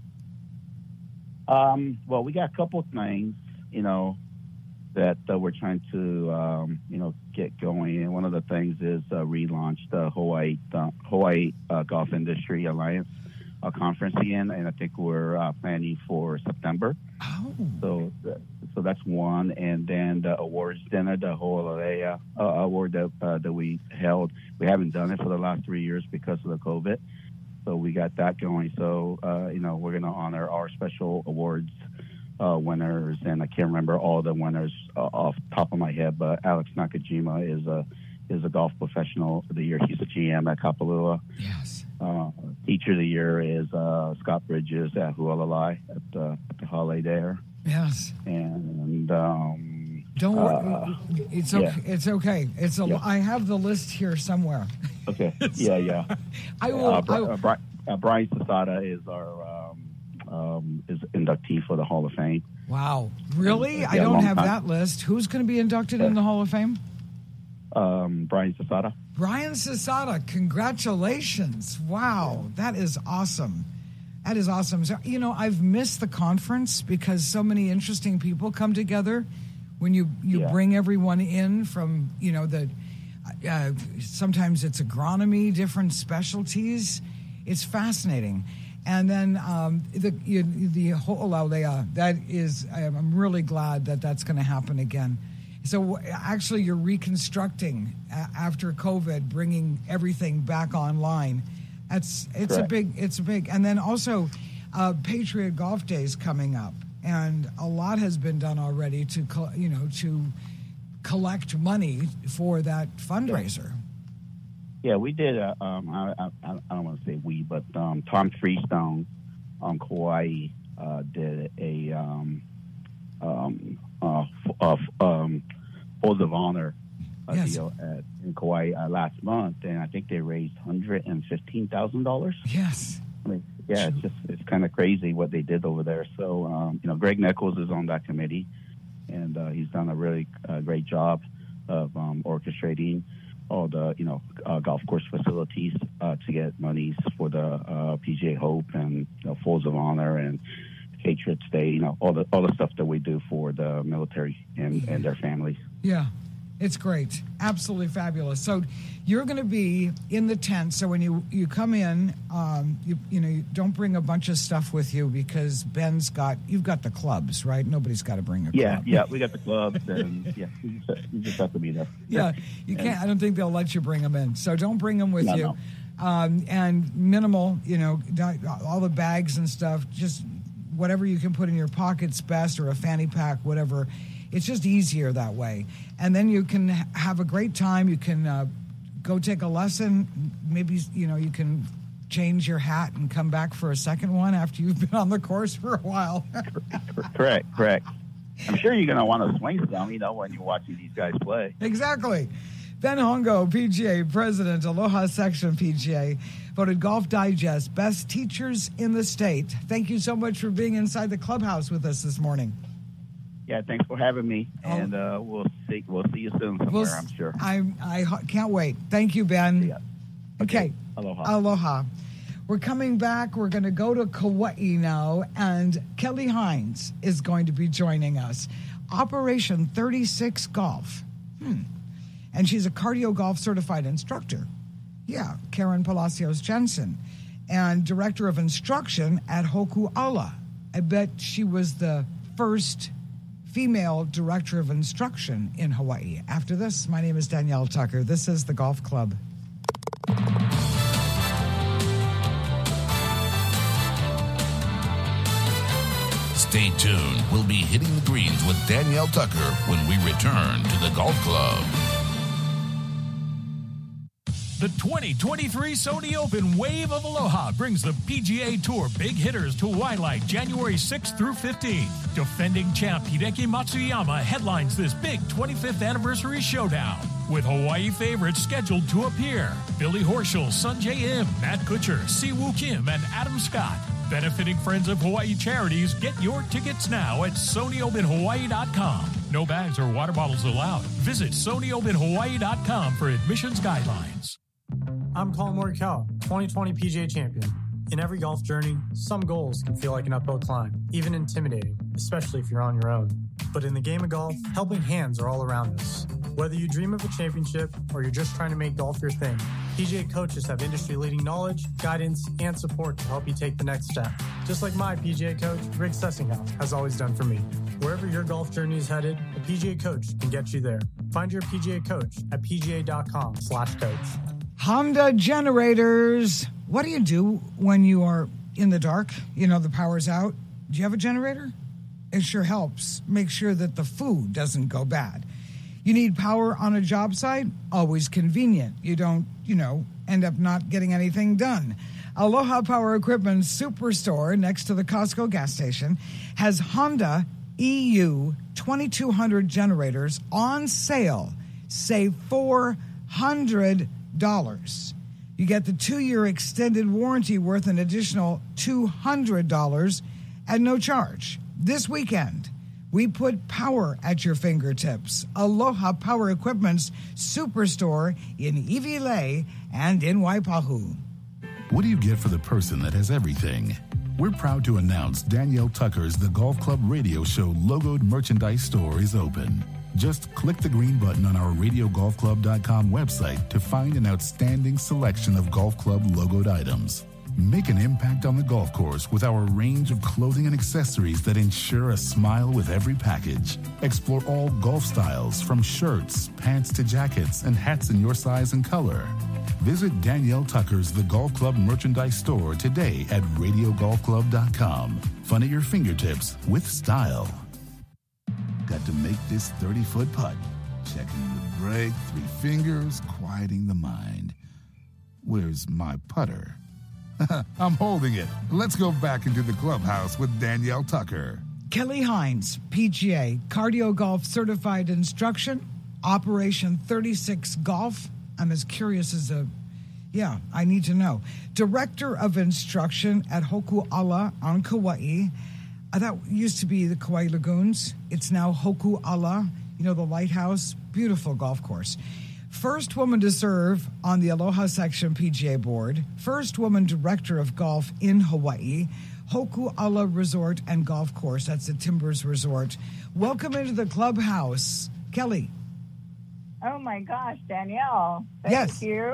Um, well, we got a couple of things, you know, that uh, we're trying to, um, you know, get going. And one of the things is uh, relaunch the Hawaii uh, Hawaii uh, Golf Industry Alliance uh, conference again, and I think we're uh, planning for September. Oh. So, so that's one. And then the awards dinner, the Ho'olea uh, award that uh, that we held. We haven't done it for the last three years because of the COVID. So we got that going. So, uh, you know, we're going to honor our special awards uh, winners. And I can't remember all the winners uh, off the top of my head, but Alex Nakajima is a is a golf professional of the year. He's a G M at Kapalua. Yes. Uh, teacher of the year is uh, Scott Bridges at Hualalai at the, at the Hale there. Yes. And um, don't worry. Uh, it's okay. Yeah. It's okay. It's a. Yeah. I have the list here somewhere. Okay. Yeah, yeah. I will. Uh, Bri- I will. Uh, Bri- uh, Brian Sasada is our um, um, is inductee for the Hall of Fame. Wow. Really? Yeah, I don't have time. that list. Who's going to be inducted yeah. in the Hall of Fame? Um, Brian Sasada. Brian Sasada. Congratulations. Wow. That is awesome. That is awesome. So, you know, I've missed the conference because so many interesting people come together when you, you yeah. bring everyone in from, you know, the uh, sometimes it's agronomy, different specialties. It's fascinating. And then um, the you, the Ho'olaule'a, that is, I'm really glad that that's going to happen again. So actually you're reconstructing uh, after COVID, bringing everything back online. That's it's Correct. a big it's a big and then also uh, Patriot Golf Days coming up, and a lot has been done already to co- you know to collect money for that fundraiser. Yeah, we did. A, um, I, I, I don't want to say we, but um, Tom Freestone on Kauai uh, did a um, um, uh, f- uh, um, Folds of Honor uh, Yes. deal at, in Kauai uh, last month, and I think they raised one hundred fifteen thousand dollars. Yes. I mean, yeah, it's just it's kind of crazy what they did over there. So, um, you know, Greg Nichols is on that committee, and uh, he's done a really uh, great job of um, orchestrating all the, you know, uh, golf course facilities uh, to get monies for the uh, P G A Hope and, you know, Folds of Honor and Patriots Day, you know, all the all the stuff that we do for the military and, and their families. Yeah, it's great. Absolutely fabulous. So you're going to be in the tent. So when you, you come in, um, you you know, you don't bring a bunch of stuff with you because Ben's got, you've got the clubs, right? Nobody's got to bring a Yeah, club. yeah, we got the clubs, and yeah, you just, you just have to be there. Yeah, you And- can't. I don't think they'll let you bring them in. So don't bring them with No, you. no. Um, and minimal, you know, not- all the bags and stuff. Just whatever you can put in your pockets best, or a fanny pack, whatever. It's just easier that way. And then you can ha- have a great time. You can uh, go take a lesson. Maybe, you know, you can change your hat and come back for a second one after you've been on the course for a while. Correct, correct. I'm sure you're going to want to swing some, you know, when you're watching these guys play. Exactly. Ben Hongo, P G A President, Aloha Section P G A, voted Golf Digest Best Teachers in the State. Thank you so much for being inside the clubhouse with us this morning. Yeah, thanks for having me, Oh. and uh, we'll see we'll see you soon somewhere, We'll s- I'm sure. I, I ho- can't wait. Thank you, Ben. Yeah. Okay. Aloha. Aloha. We're coming back. We're going to go to Kauai now, and Kelly Hines is going to be joining us. Operation thirty-six Golf. Hmm. And she's a cardio golf certified instructor. Yeah, Karen Palacios Jensen. And director of instruction at Hoku'ala. I bet she was the first female director of instruction in Hawaii. After this, my name is Danielle Tucker. This is the Golf Club. Stay tuned. We'll be hitting the greens with Danielle Tucker when we return to the Golf Club. The twenty twenty-three Sony Open Wave of Aloha brings the P G A Tour big hitters to Waialae January sixth through fifteenth. Defending champ Hideki Matsuyama headlines this big twenty-fifth anniversary showdown, with Hawaii favorites scheduled to appear. Billy Horschel, Sunjae Im, Matt Kutcher, Siwoo Kim, and Adam Scott. Benefiting Friends of Hawaii charities, get your tickets now at Sony Open Hawaii dot com. No bags or water bottles allowed. Visit Sony Open Hawaii dot com for admissions guidelines. I'm Colin Morikawa, twenty twenty P G A champion. In every golf journey, some goals can feel like an uphill climb, even intimidating, especially if you're on your own. But in the game of golf, helping hands are all around us. Whether you dream of a championship or you're just trying to make golf your thing, P G A coaches have industry-leading knowledge, guidance, and support to help you take the next step. Just like my P G A coach, Rick Sessinghouse, has always done for me. Wherever your golf journey is headed, a P G A coach can get you there. Find your P G A coach at P G A dot com slash coach. Honda generators. What do you do when you are in the dark? You know, the power's out. Do you have a generator? It sure helps. Make sure that the food doesn't go bad. You need power on a job site? Always convenient. You don't, you know, end up not getting anything done. Aloha Power Equipment Superstore next to the Costco gas station has Honda E U twenty-two hundred generators on sale. Save four hundred dollars. You get the two-year extended warranty worth an additional two hundred dollars at no charge. This weekend, we put power at your fingertips. Aloha Power Equipment's Superstore in Iwilei and in Waipahu. What do you get for the person that has everything? We're proud to announce Danielle Tucker's The Golf Club Radio Show logoed merchandise store is open. Just click the green button on our radio golf club dot com website to find an outstanding selection of golf club logoed items. Make an impact on the golf course with our range of clothing and accessories that ensure a smile with every package. Explore all golf styles from shirts, pants to jackets, and hats in your size and color. Visit Danielle Tucker's The Golf Club merchandise store today at radio golf club dot com. Fun at your fingertips with style. Got to make this thirty-foot putt. Checking the break, three fingers, quieting the mind. Where's my putter? I'm holding it. Let's go back into the clubhouse with Danielle Tucker. Kelly Hines, P G A, Cardio Golf Certified Instruction Operation thirty-six Golf. I'm as curious as a, yeah, I need to know. Director of Instruction at Hoku'ala on Kauai. Uh, that used to be the Kauai Lagoons. It's now Hoku'ala, you know, the lighthouse. Beautiful golf course. First woman to serve on the Aloha Section P G A Board. First woman director of golf in Hawaii. Hoku'ala Resort and Golf Course. That's the Timbers Resort. Welcome into the clubhouse, Kelly. Oh, my gosh, Danielle. Thank yes. you.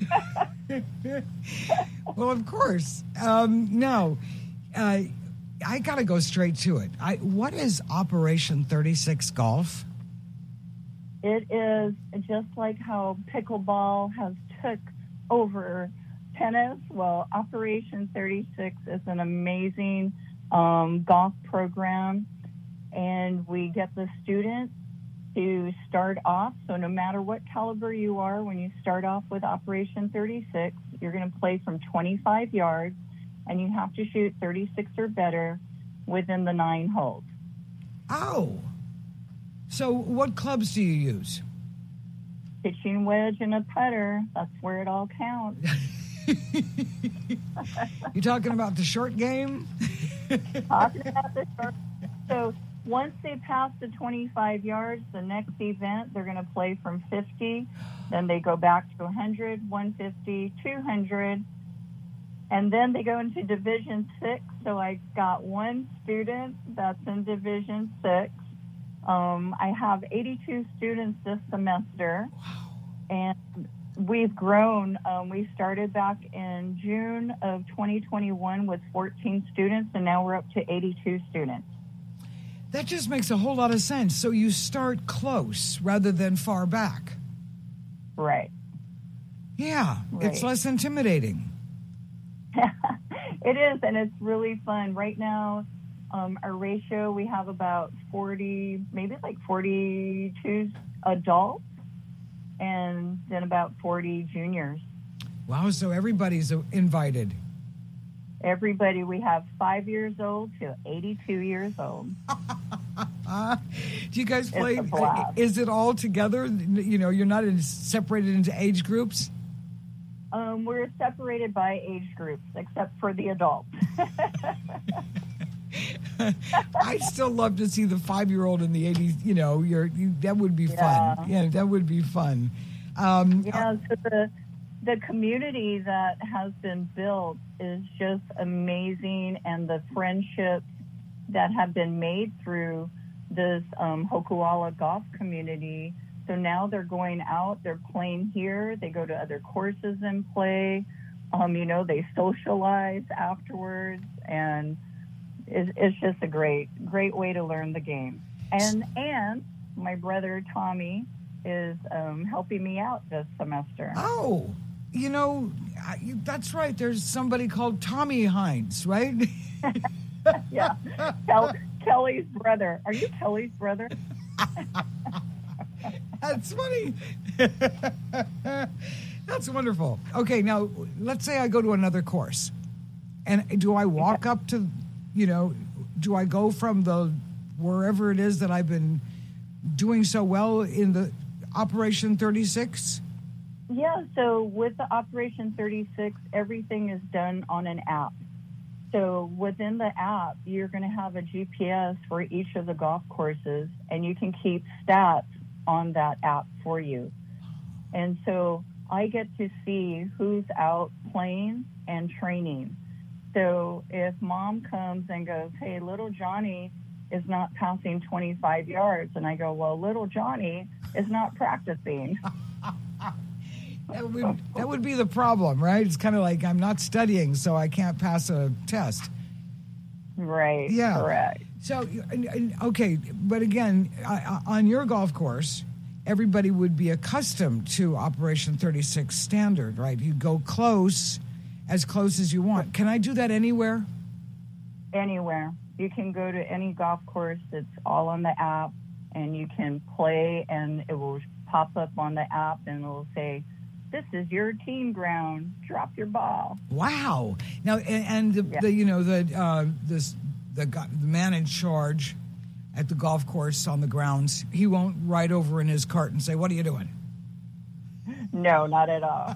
Well, of course. Um, no, uh, I got to go straight to it. I, what is Operation thirty-six Golf? It is just like how pickleball has took over tennis. Well, Operation thirty-six is an amazing um, golf program, and we get the students to start off. So no matter what caliber you are, when you start off with Operation thirty-six, you're going to play from twenty-five yards, and you have to shoot thirty-six or better within the nine holes. Oh. So what clubs do you use? Pitching wedge and a putter. That's where it all counts. You talking about the short game? Talking about the short. So once they pass the twenty-five yards, the next event, they're going to play from fifty. Then they go back to one hundred, one fifty, two hundred. And then they go into Division six. So I got one student that's in Division six. Um, I have eighty-two students this semester. Wow. And we've grown. Um, we started back in June of twenty twenty-one with fourteen students, and now we're up to eighty-two students. That just makes a whole lot of sense. So you start close rather than far back. Right. Yeah, right. It's less intimidating. It is, and it's really fun. Right now, um, our ratio, we have about forty, maybe like forty-two adults, and then about forty juniors. Wow, so everybody's invited. Everybody. We have five years old to eighty-two years old. uh, do you guys play? It's a blast. Is it all together? You know, you're not in, separated into age groups? Um, we're separated by age groups, except for the adults. I'd still love to see the five-year-old in the eighties. You know, you're, you, that would be Yeah. fun. Yeah, that would be fun. Um, yeah, so the the community that has been built is just amazing, and the friendships that have been made through this um, Hoku'ala golf community. So now they're going out, they're playing here, they go to other courses and play. Um, you know, they socialize afterwards, and it's, it's just a great, great way to learn the game. And and my brother Tommy is um, helping me out this semester. Oh, you know, I, that's right. There's somebody called Tommy Hines, right? Yeah, Kel- Kelly's brother. Are you Kelly's brother? That's funny. That's wonderful. Okay, now let's say I go to another course, and do I walk up to, you know, do I go from the wherever it is that I've been doing so well in the Operation thirty-six? Yeah, so with the Operation thirty-six, everything is done on an app. So within the app, you're going to have a G P S for each of the golf courses, and you can keep stats on that app for you. And so I get to see who's out playing and training. So if mom comes and goes, hey, little Johnny is not passing twenty-five yards, and I go, well, little Johnny is not practicing. That would, that would be the problem, right? It's kind of like I'm not studying, so I can't pass a test. Right, yeah. Correct. So, okay, but again, on your golf course, everybody would be accustomed to Operation thirty-six standard, right? You go close, as close as you want. Can I do that anywhere? Anywhere. You can go to any golf course. It's all on the app, and you can play, and it will pop up on the app, and it will say, this is your team ground. Drop your ball. Wow. Now, and, and the, yeah. the you know the uh, this the, the man in charge at the golf course on the grounds, he won't ride over in his cart and say, "What are you doing?" No, not at all.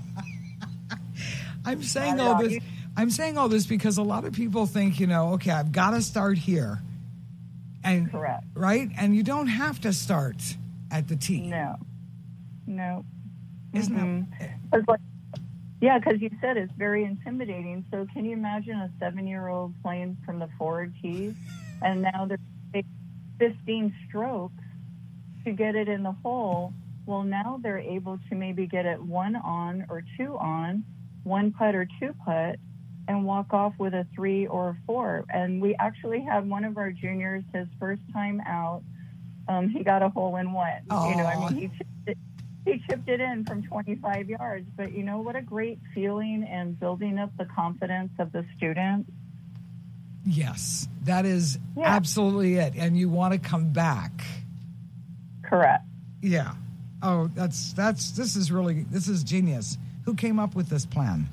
I'm saying Not all at all. this. I'm saying all this because a lot of people think, you know, okay, I've got to start here, and Correct. right, and you don't have to start at the tee. No, no. Isn't Mhm. 'Cause like, yeah, because you said it's very intimidating. So can you imagine a seven-year-old playing from the forward tee, and now they're taking fifteen strokes to get it in the hole? Well, now they're able to maybe get it one on or two on, one putt or two putt, and walk off with a three or a four. And we actually had one of our juniors, his first time out, um, he got a hole in one. You know, I mean, he chipped it, he chipped it in from twenty-five yards. But you know what a great feeling and building up the confidence of the students. Yes, that is Yeah. absolutely it. And you want to come back. Correct. Yeah. Oh, that's that's this is really this is genius. Who came up with this plan?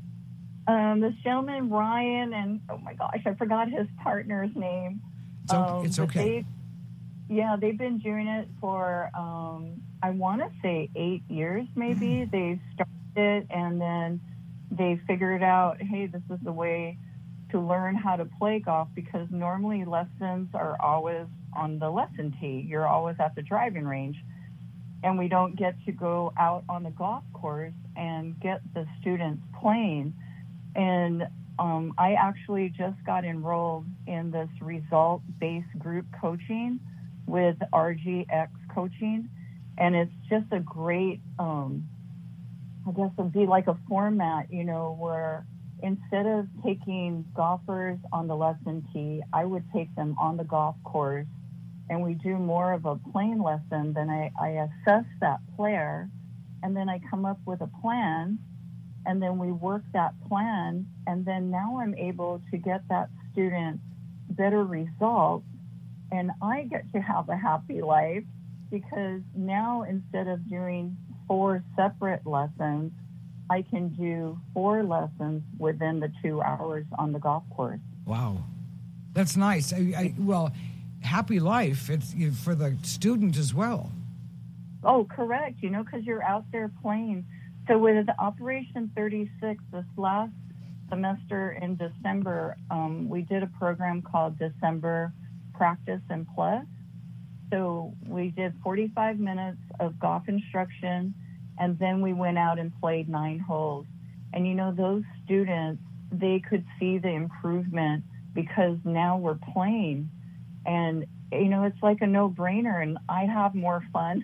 Um, this gentleman, Ryan, and oh my gosh, I forgot his partner's name. It's, o- Um, it's but okay. they- yeah, they've been doing it for, um, I want to say eight years maybe. Mm-hmm. They started it and then they figured out, hey, this is the way to learn how to play golf, because normally lessons are always on the lesson tee. You're always at the driving range. And we don't get to go out on the golf course and get the students playing. And um, I actually just got enrolled in this result-based group coaching with R G X Coaching. And it's just a great, um, I guess it would be like a format, you know, where instead of taking golfers on the lesson tee, I would take them on the golf course, and we do more of a playing lesson. Then I, I assess that player, and then I come up with a plan, and then we work that plan, and then now I'm able to get that student better results, and I get to have a happy life, because now instead of doing four separate lessons, I can do four lessons within the two hours on the golf course. Wow, that's nice. I, I, well, happy life. It's you, for the student as well. Oh, correct. You know, because you're out there playing. So with Operation thirty-six, this last semester in December, um, we did a program called December Practice and Plus. So we did forty-five minutes of golf instruction, and then we went out and played nine holes. And, you know, those students, they could see the improvement because now we're playing. And, you know, it's like a no-brainer, and I have more fun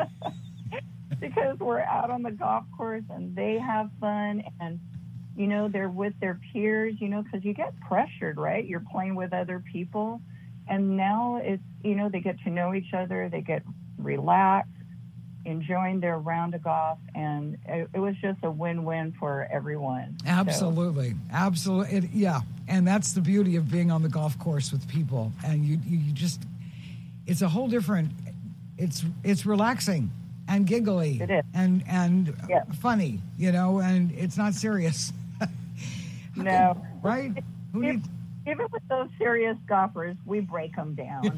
because we're out on the golf course and they have fun, and, you know, they're with their peers, you know, because you get pressured, right? You're playing with other people. And now it's, you know, they get to know each other, they get relaxed, enjoying their round of golf, and it, it was just a win-win for everyone. Absolutely. So, Absolutely. It, yeah. And that's the beauty of being on the golf course with people. And you, you, you just, it's a whole different, it's it's relaxing and giggly. It is. And, and Yeah. funny, you know, and it's not serious. no. Right? Who If- need- Even with those serious golfers, we break them down.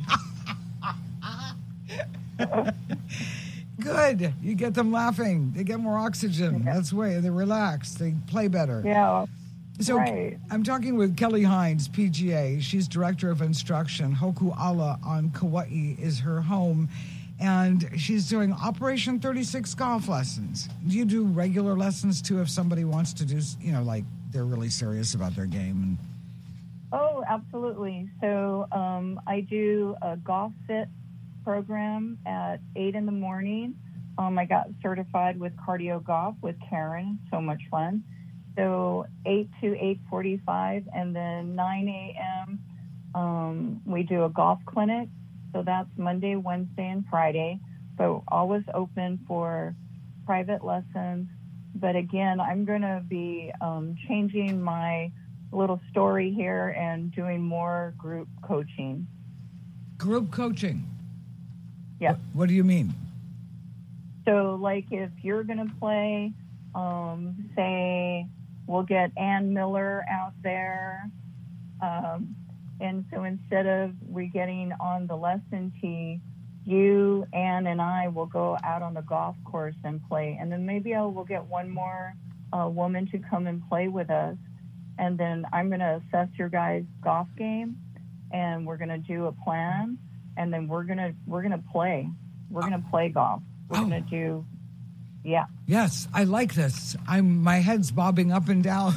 Good. You get them laughing. They get more oxygen. That's the way. They relax. They play better. Yeah. So right. I'm talking with Kelly Hines, P G A. She's Director of Instruction. Hoku'ala on Kauai is her home. And she's doing Operation thirty-six golf lessons. Do you do regular lessons, too, if somebody wants to do, you know, like they're really serious about their game? And Oh, absolutely. So um, I do a golf fit program at eight in the morning. Um, I got certified with cardio golf with Karen. So much fun. So eight to eight forty-five, and then nine a.m. Um, we do a golf clinic. So that's Monday, Wednesday, and Friday. But always open for private lessons. But again, I'm going to be um, changing my little story here and doing more group coaching. group coaching? Yeah. What, what do you mean? So, like, if you're going to play, um, say, we'll get Ann Miller out there, um, And so instead of we getting on the lesson tee, you, Ann, and I will go out on the golf course and play. And then maybe I will get one more uh, woman to come and play with us. And then I'm going to assess your guys' golf game, and we're going to do a plan, and then we're going to we're going to play. We're going to play golf. We're oh. going to do, yeah. Yes, I like this. I'm my head's bobbing up and down.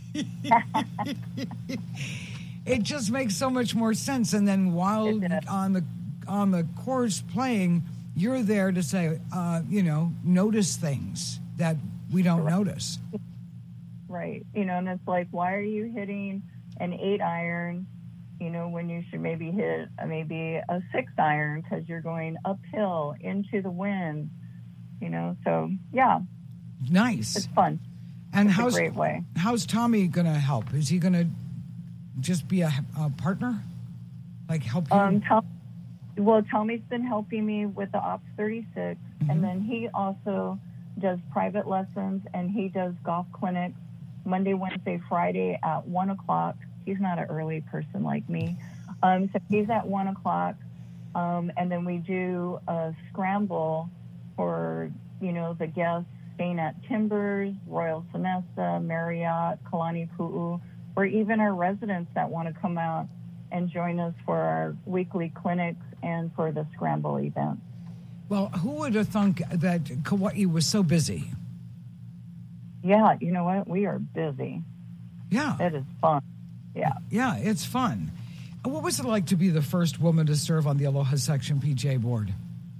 It just makes so much more sense. And then while on the on the course playing, you're there to say, uh, you know, notice things that we don't Correct. notice. Right. You know, and it's like, why are you hitting an eight iron, you know, when you should maybe hit a, maybe a six iron because you're going uphill into the wind, you know? So, yeah. Nice. It's fun. And it's how's, a great way. How's Tommy going to help? Is he going to just be a, a partner? Like help you? Um, Tom, well, Tommy's been helping me with the Ops thirty-six, mm-hmm. and then he also does private lessons, and he does golf clinics Monday, Wednesday, Friday at one o'clock. He's not an early person like me. Um, so he's at one o'clock. Um, and then we do a scramble for, you know, the guests staying at Timbers, Royal Sonesta, Marriott, Kalani Pu'u, or even our residents that want to come out and join us for our weekly clinics and for the scramble event. Well, who would have thunk that Kauai was so busy? Yeah, you know what? We are busy. Yeah. It is fun. Yeah. Yeah, it's fun. What was it like to be the first woman to serve on the Aloha Section P G A board?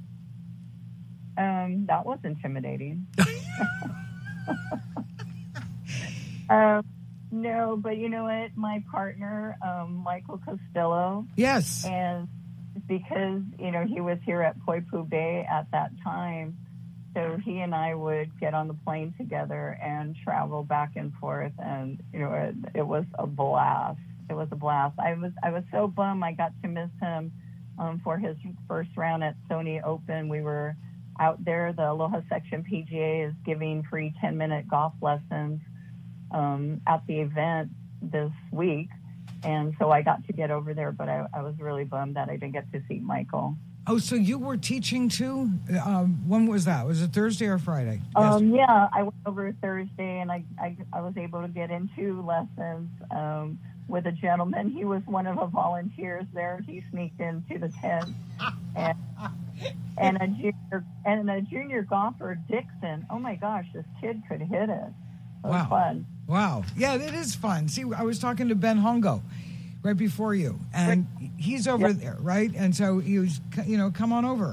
Um, that was intimidating. um, no, but you know what? My partner, um, Michael Costello. Yes. And because, you know, he was here at Poipu Bay at that time, so he and I would get on the plane together and travel back and forth, and you know, it, it was a blast. It was a blast. I was I was so bummed I got to miss him um, for his first round at Sony Open. We were out there. The Aloha Section P G A is giving free ten minute golf lessons um, at the event this week, and so I got to get over there. But I, I was really bummed that I didn't get to see Michael. Oh, so you were teaching too? Um, when was that? Was it Thursday or Friday? Um, yeah, I went over Thursday, and I, I, I was able to get into lessons um, with a gentleman. He was one of the volunteers there. He sneaked into the tent, and, and a junior and a junior golfer, Dixon. Oh my gosh, this kid could hit it. It was wow. fun. Wow. Yeah, it is fun. See, I was talking to Ben Hongo right before you, and he's over yep. there, right? And so he was, you know, come on over.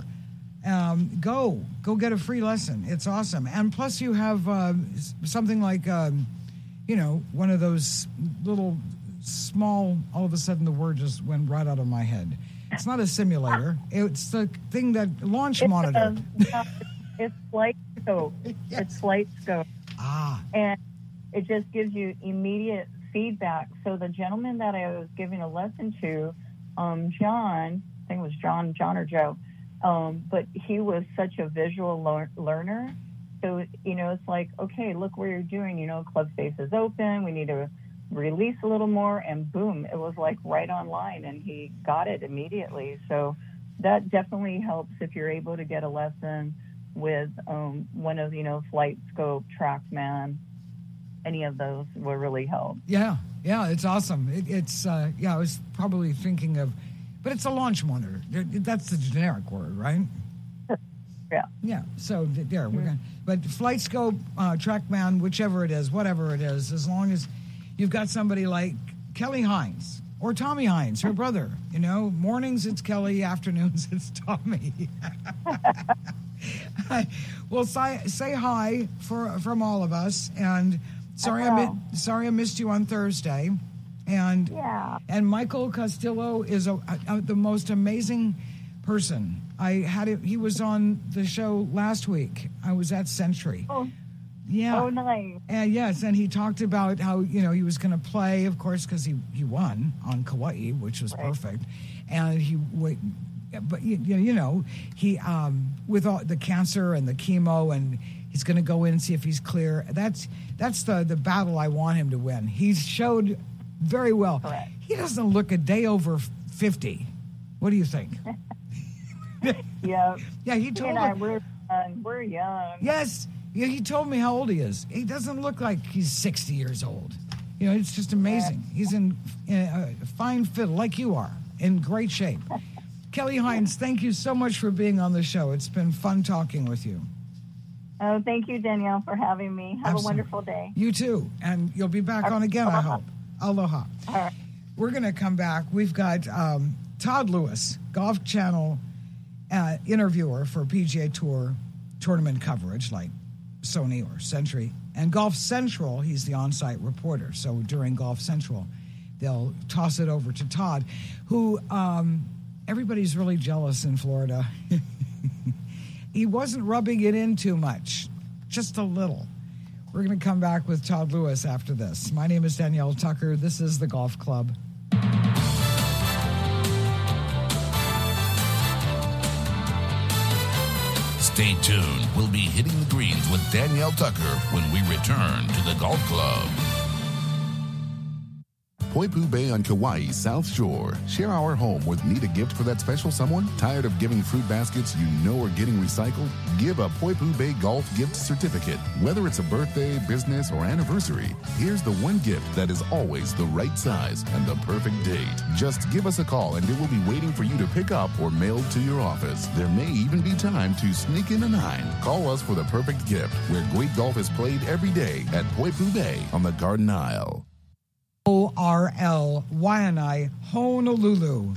Um, go. Go get a free lesson. It's awesome. And plus you have uh, something like, um, you know, one of those little small, all of a sudden the word just went right out of my head. It's not a simulator. It's the thing that launch it's, monitor. Uh, it's Flight Scope. Yes. It's Flight Scope. Ah. And it just gives you immediate feedback. So the gentleman that I was giving a lesson to, um, John, I think it was John, John or Joe, um, but he was such a visual lear- learner. So, you know, it's like, okay, look where you're doing, you know, club face is open. We need to release a little more, and boom, it was like right online, and he got it immediately. So that definitely helps if you're able to get a lesson with um, one of, you know, Flight Scope, TrackMan. Any of those will really help. Yeah, yeah, it's awesome. It, it's, uh, yeah, I was probably thinking of, but it's a launch monitor. That's the generic word, right? Yeah. Yeah, so there, we're going to, but Flight Scope, uh, TrackMan, whichever it is, whatever it is, as long as you've got somebody like Kelly Hines or Tommy Hines, her brother, you know, mornings it's Kelly, afternoons it's Tommy. Well, say, say hi for, from all of us, and Sorry, I, I mi- sorry I missed you on Thursday, and yeah. and Michael Castillo is a, a, a, the most amazing person. I had it. He was on the show last week. I was at Century. Oh, yeah. Oh, nice. And yes, and he talked about how, you know, he was going to play, of course, because he he won on Kauai, which was right. perfect, and he wait. But you, you know, he um, with all the cancer and the chemo, and he's going to go in and see if he's clear. That's that's the the battle I want him to win. He showed Very well. Correct. He doesn't look a day over fifty. What do you think? Yeah. Yeah, he told and I, me. we're young. We're young. Yes. Yeah, he told me how old he is. He doesn't look like he's sixty years old. You know, it's just amazing. Yeah. He's in, in a fine fit, like you are, in great shape. Kelly Hines, thank you so much for being on the show. It's been fun talking with you. Oh, thank you, Danielle, for having me. Have Absolutely. a wonderful day. You too. And you'll be back on again, I hope. Aloha. All right. We're going to come back. We've got um, Todd Lewis, Golf Channel uh, interviewer for P G A Tour tournament coverage, like Sony or Century. And Golf Central, he's the on-site reporter. So during Golf Central, they'll toss it over to Todd, who um, everybody's really jealous in Florida. He wasn't rubbing it in too much, just a little. We're going to come back with Todd Lewis after this. My name is Danielle Tucker. This is the Golf Club. Stay tuned. We'll be hitting the greens with Danielle Tucker when we return to the Golf Club. Poipu Bay on Kauai's South Shore. Share our home with need a gift for that special someone? Tired of giving fruit baskets you know are getting recycled? Give a Poipu Bay golf gift certificate. Whether it's a birthday, business, or anniversary, here's the one gift that is always the right size and the perfect date. Just give us a call and it will be waiting for you to pick up or mailed to your office. There may even be time to sneak in a nine. Call us for the perfect gift, where great golf is played every day at Poipu Bay on the Garden Isle. O R L, Waianae, Honolulu.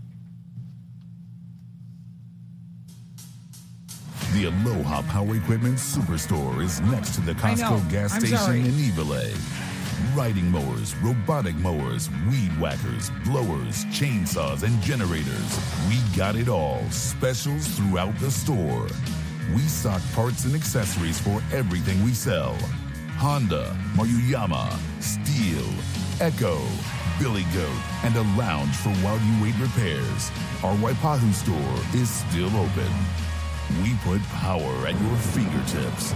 The Aloha Power Equipment Superstore is next to the Costco gas I'm station sorry. in Iwilei. Riding mowers, robotic mowers, weed whackers, blowers, chainsaws, and generators. We got it all. Specials throughout the store. We stock parts and accessories for everything we sell. Honda, Maruyama, Steel, Echo, Billy Goat, and a lounge for while you wait repairs. Our Waipahu store is still open. We put power at your fingertips.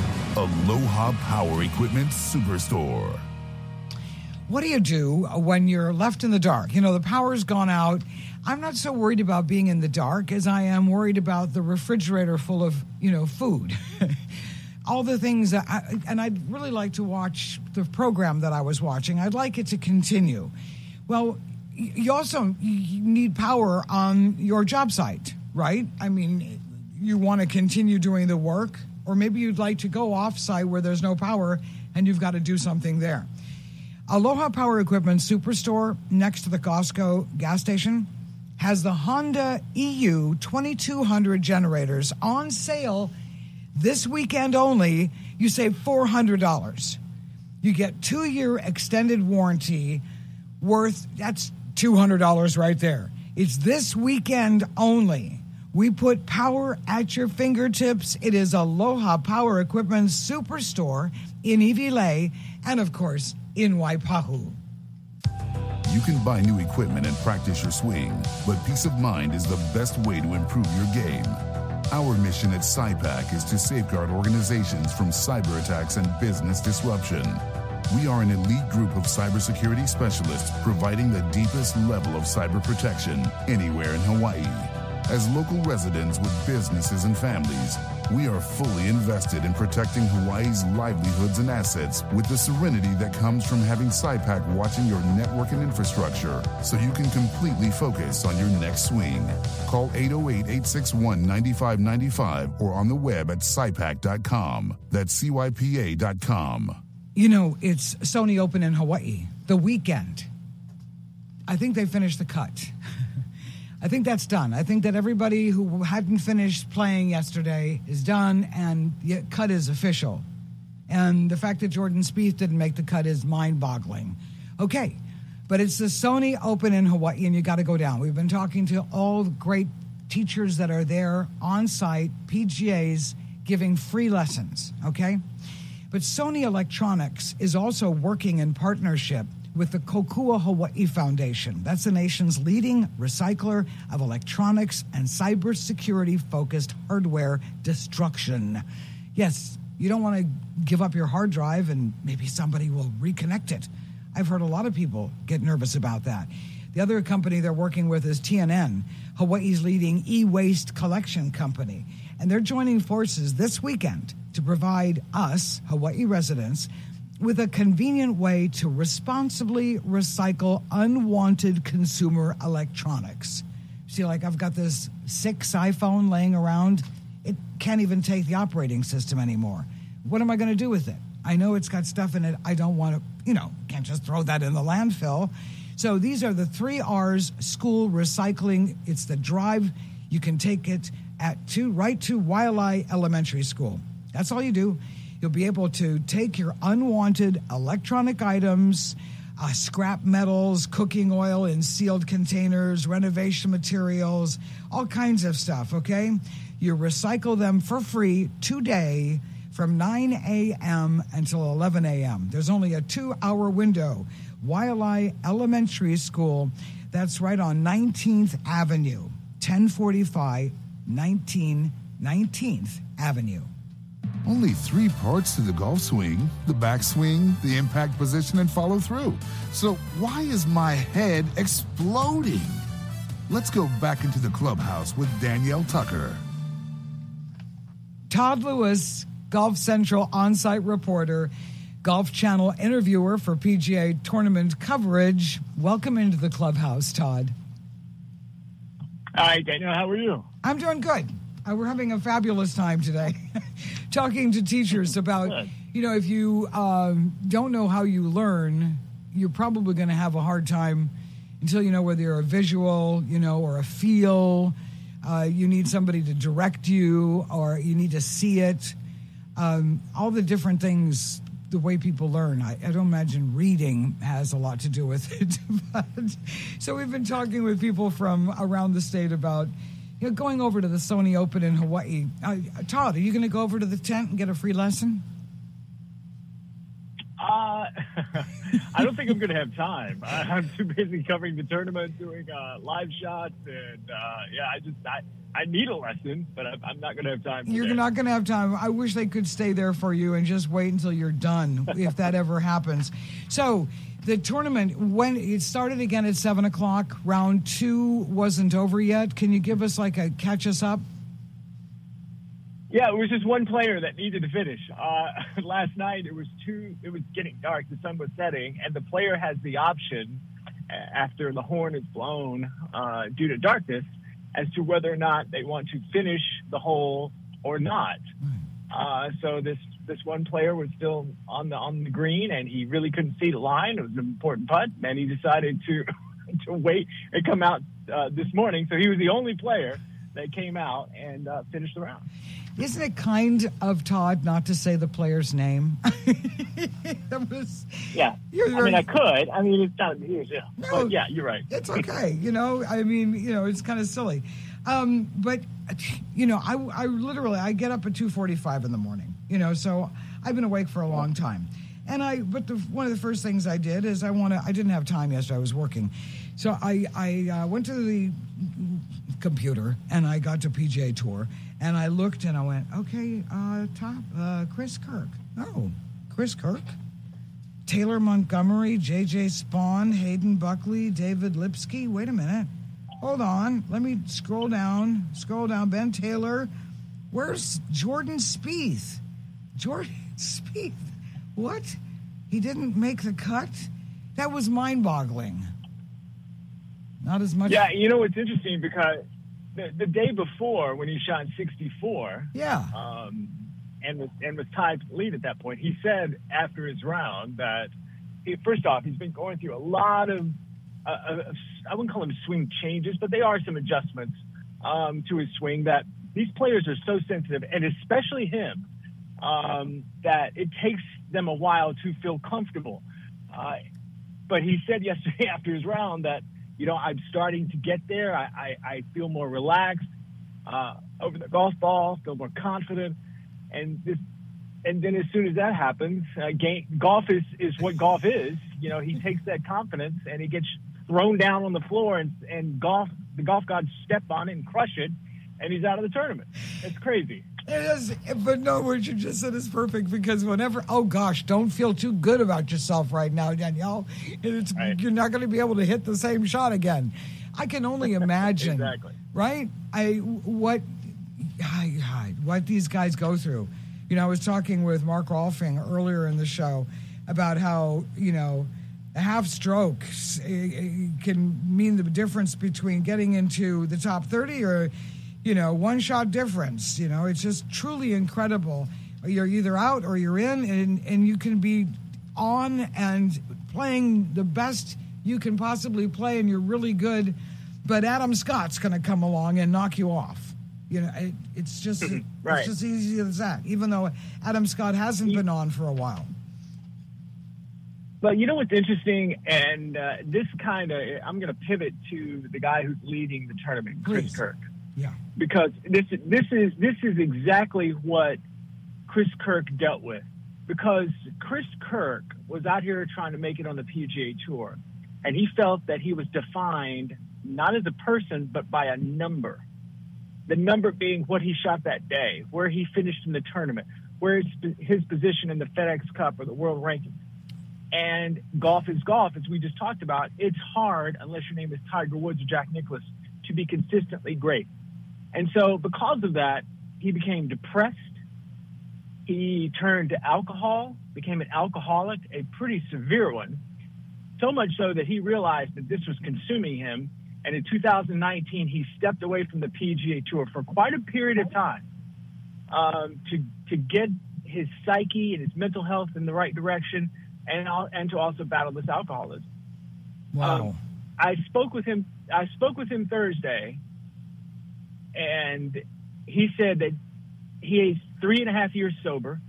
Aloha Power Equipment Superstore. What do you do when you're left in the dark? You know, the power's gone out. I'm not so worried about being in the dark as I am worried about the refrigerator full of, you know, food. All the things that I, and I'd really like to watch the program that I was watching. I'd like it to continue. Well, you also you need power on your job site, right? I mean, you want to continue doing the work, or maybe you'd like to go off-site where there's no power and you've got to do something there. Aloha Power Equipment Superstore next to the Costco gas station has the Honda E U twenty-two hundred generators on sale this weekend only. You save four hundred dollars. You get two-year extended warranty worth, that's two hundred dollars right there. It's this weekend only. We put power at your fingertips. It is Aloha Power Equipment Superstore in Iwilei and, of course, in Waipahu. You can buy new equipment and practice your swing, but peace of mind is the best way to improve your game. Our mission at SciPac is to safeguard organizations from cyber attacks and business disruption. We are an elite group of cybersecurity specialists providing the deepest level of cyber protection anywhere in Hawaii. As local residents with businesses and families, we are fully invested in protecting Hawaii's livelihoods and assets with the serenity that comes from having SciPac watching your network and infrastructure so you can completely focus on your next swing. Call eight oh eight, eight six one, nine five nine five or on the web at sci pac dot com. That's C Y P A dot com. You know, it's Sony Open in Hawaii, the weekend. I think they finished the cut. I think that's done. I think that everybody who hadn't finished playing yesterday is done, and the cut is official. And the fact that Jordan Spieth didn't make the cut is mind-boggling. Okay, but it's the Sony Open in Hawaii, and you got to go down. We've been talking to all the great teachers that are there on site, P G As, giving free lessons, okay? But Sony Electronics is also working in partnership with the Kokua Hawaii Foundation. That's the nation's leading recycler of electronics and cybersecurity-focused hardware destruction. Yes, you don't want to give up your hard drive and maybe somebody will reconnect it. I've heard a lot of people get nervous about that. The other company they're working with is T N N, Hawaii's leading e-waste collection company. And they're joining forces this weekend to provide us, Hawaii residents, with a convenient way to responsibly recycle unwanted consumer electronics. See, like I've got this six iPhone laying around. It can't even take the operating system anymore. What am I going to do with it? I know it's got stuff in it I don't want to, you know, can't just throw that in the landfill. So these are the three R's school recycling. It's the drive. You can take it at to right to Waialae Elementary School. That's all you do. You'll be able to take your unwanted electronic items, uh, scrap metals, cooking oil in sealed containers, renovation materials, all kinds of stuff, okay? You recycle them for free today from nine a.m. until eleven a.m. There's only a two-hour window. Waialae Elementary School, that's right on nineteenth Avenue, ten forty-five nineteen nineteenth Avenue. Only three parts to the golf swing: the backswing, the impact position, and follow through. So why is my head exploding? Let's go back into the clubhouse with Danielle Tucker. Todd Lewis, Golf Central on-site reporter, Golf Channel interviewer for P G A tournament coverage. Welcome into the clubhouse, Todd. Hi, Danielle. How are you? I'm doing good. Uh, we're having a fabulous time today talking to teachers about, good. you know, if you um, don't know how you learn, you're probably going to have a hard time until you know whether you're a visual, you know, or a feel. Uh, you need somebody to direct you, or you need to see it. Um, all the different things, the way people learn. I, I don't imagine reading has a lot to do with it. But, so we've been talking with people from around the state about, you know, going over to the Sony Open in Hawaii. Uh, Todd, are you going to go over to the tent and get a free lesson? Uh, I don't think I'm going to have time. I'm too busy covering the tournament, doing uh, live shots, and uh, yeah, I just I, I need a lesson, but I'm, I'm not going to have time. You're today. not going to have time. I wish they could stay there for you and just wait until you're done, if that ever happens. So the tournament, when it started again at seven o'clock, round two wasn't over yet. Can you give us like a catch us up? Yeah, it was just one player that needed to finish. Uh, last night, it was too. It was getting dark. The sun was setting, and the player has the option, after the horn is blown uh, due to darkness, as to whether or not they want to finish the hole or not. Uh, so this this one player was still on the on the green, and he really couldn't see the line. It was an important putt, and he decided to to wait and come out uh, this morning. So he was the only player that came out and uh, finished the round. Isn't it kind of Todd not to say the player's name? that was, yeah. I very, mean, I could. I mean, it's not a huge deal. No, but yeah, you're right. It's okay. You know, I mean, you know, it's kind of silly. Um, but, you know, I, I literally, I get up at two forty-five in the morning, you know, so I've been awake for a long time. And I, but the, one of the first things I did is I want to, I didn't have time yesterday. I was working. So I, I uh, went to the computer and I got to P G A Tour. And I looked and I went, okay, uh, top, uh, Chris Kirk. Oh, Chris Kirk. Taylor Montgomery, J J Spawn, Hayden Buckley, David Lipsky. Wait a minute. Hold on. Let me scroll down. Scroll down. Ben Taylor. Where's Jordan Spieth? Jordan Spieth. What? He didn't make the cut? That was mind-boggling. Not as much. Yeah, you know, it's interesting because The, the day before, when he shot sixty-four, yeah, um, and was and was tied for the lead at that point, he said after his round that he, first off, he's been going through a lot of, uh, uh, I wouldn't call them swing changes, but they are some adjustments um, to his swing. That these players are so sensitive, and especially him, um, that it takes them a while to feel comfortable. Uh, but he said yesterday after his round that, you know, I'm starting to get there. I, I, I feel more relaxed uh, over the golf ball, feel more confident. And this, and then as soon as that happens, uh, game, golf is, is what golf is. You know, he takes that confidence and he gets thrown down on the floor, and, and golf, the golf gods step on it and crush it, and he's out of the tournament. It's crazy. It is, but no, what you just said is perfect because whenever, oh gosh, don't feel too good about yourself right now, Danielle. It's, right. You're not going to be able to hit the same shot again. I can only imagine, exactly. right? I what, what these guys go through. You know, I was talking with Mark Rolfing earlier in the show about how, you know, a half stroke can mean the difference between getting into the top thirty or, you know, one shot difference. You know, it's just truly incredible. You're either out or you're in, and, and you can be on and playing the best you can possibly play, and you're really good, but Adam Scott's going to come along and knock you off. You know, it, it's just right. it's just easy as that, even though Adam Scott hasn't been on for a while. But you know what's interesting, and uh, this kind of, I'm going to pivot to the guy who's leading the tournament, Chris Please. Kirk. Yeah. Because this this is this is exactly what Chris Kirk dealt with. Because Chris Kirk was out here trying to make it on the P G A Tour, and he felt that he was defined not as a person, but by a number. The number being what he shot that day, where he finished in the tournament, where his position in the FedEx Cup or the world rankings. And golf is golf, as we just talked about. It's hard, unless your name is Tiger Woods or Jack Nicklaus, to be consistently great. And so because of that, he became depressed. He turned to alcohol, became an alcoholic, a pretty severe one, so much so that he realized that this was consuming him. And in two thousand nineteen, he stepped away from the P G A Tour for quite a period of time um, to, to get his psyche and his mental health in the right direction, and and to also battle this alcoholism. Wow. Um, I spoke with him. I spoke with him Thursday, and he said that he is three and a half years sober.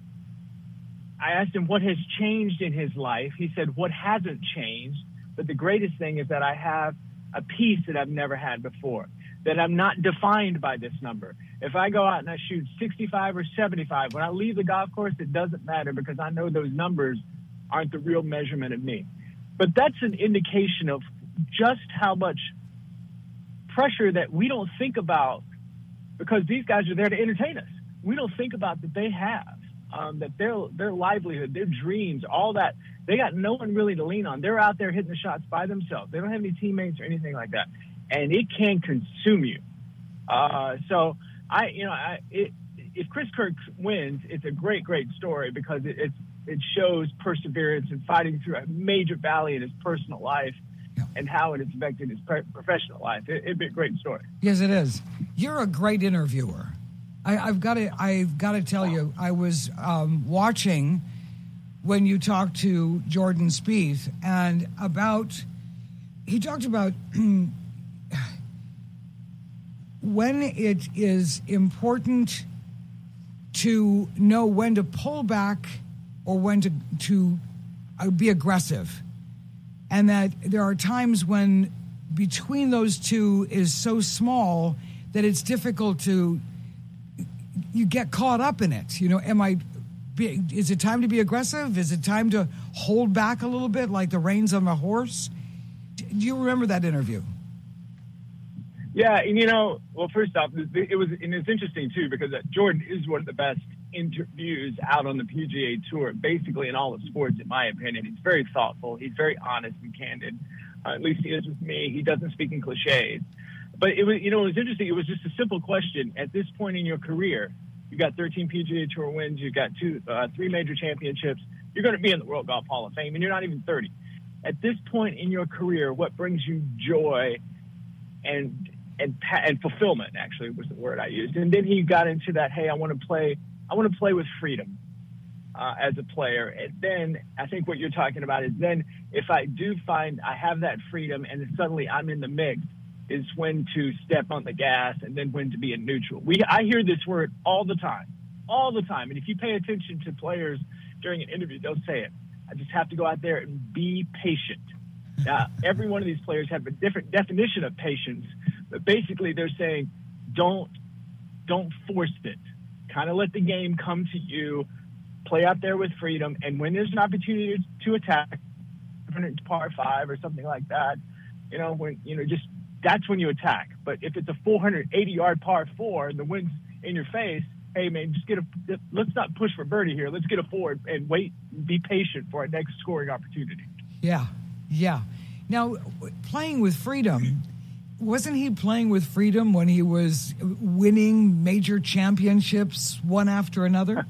I asked him what has changed in his life. He said what hasn't changed, but the greatest thing is that I have a peace that I've never had before, that I'm not defined by this number. If I go out and I shoot sixty-five or seventy-five, when I leave the golf course, it doesn't matter because I know those numbers aren't the real measurement of me. But that's an indication of just how much pressure that we don't think about, because these guys are there to entertain us. We don't think about that they have, um, that their their livelihood, their dreams, all that, they got no one really to lean on. They're out there hitting the shots by themselves. They don't have any teammates or anything like that. And it can consume you. Uh, so, I, you know, I, it, if Chris Kirk wins, it's a great, great story because it, it's, it shows perseverance and fighting through a major valley in his personal life and how it has affected his pre- professional life. It, it'd be a great story. Yes, it is. You're a great interviewer. I, I've got to. I've got to tell you, I was um, watching when you talked to Jordan Spieth and about. He talked about when it is important to know when to pull back or when to to uh, be aggressive, and that there are times when between those two is so small that it's difficult to. You get caught up in it. You know, am I? Be, is it time to be aggressive? Is it time to hold back a little bit, like the reins on a horse? Do you remember that interview? Yeah, and you know, well, first off, it was, and it's interesting too because Jordan is one of the best interviews out on the P G A Tour, basically in all of sports, in my opinion. He's very thoughtful. He's very honest and candid. Uh, at least he is with me. He doesn't speak in cliches. But it was, you know, it was interesting. It was just a simple question. At this point in your career, you got thirteen P G A Tour wins. You've got two, uh, three major championships. You're going to be in the World Golf Hall of Fame, and you're not even thirty. At this point in your career, what brings you joy and and and fulfillment? Actually, was the word I used. And then he got into that. Hey, I want to play. I want to play with freedom uh, as a player. And then I think what you're talking about is then if I do find I have that freedom, and suddenly I'm in the mix. Is when to step on the gas and then when to be in neutral. We I hear this word all the time, all the time. And if you pay attention to players during an interview, they'll say it. I just have to go out there and be patient. Now, every one of these players have a different definition of patience, but basically they're saying, don't, don't force it. Kind of let the game come to you, play out there with freedom. And when there's an opportunity to attack, par five or something like that, you know, when, you know, just, that's when you attack. But if it's a four hundred eighty yard par four and the wind's in your face, hey, man, just get a, let's not push for birdie here. Let's get a four and wait, be patient for our next scoring opportunity. Yeah, yeah. Now, playing with freedom, wasn't he playing with freedom when he was winning major championships one after another?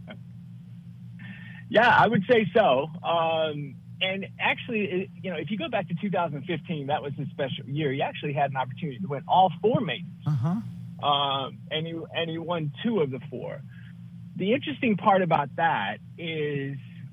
Yeah, I would say so. Um, and actually, it, you know, if you go back to two thousand fifteen, that was his special year. He actually had an opportunity to win all four majors. Uh-huh. Um, and he and he won two of the four. The interesting part about that is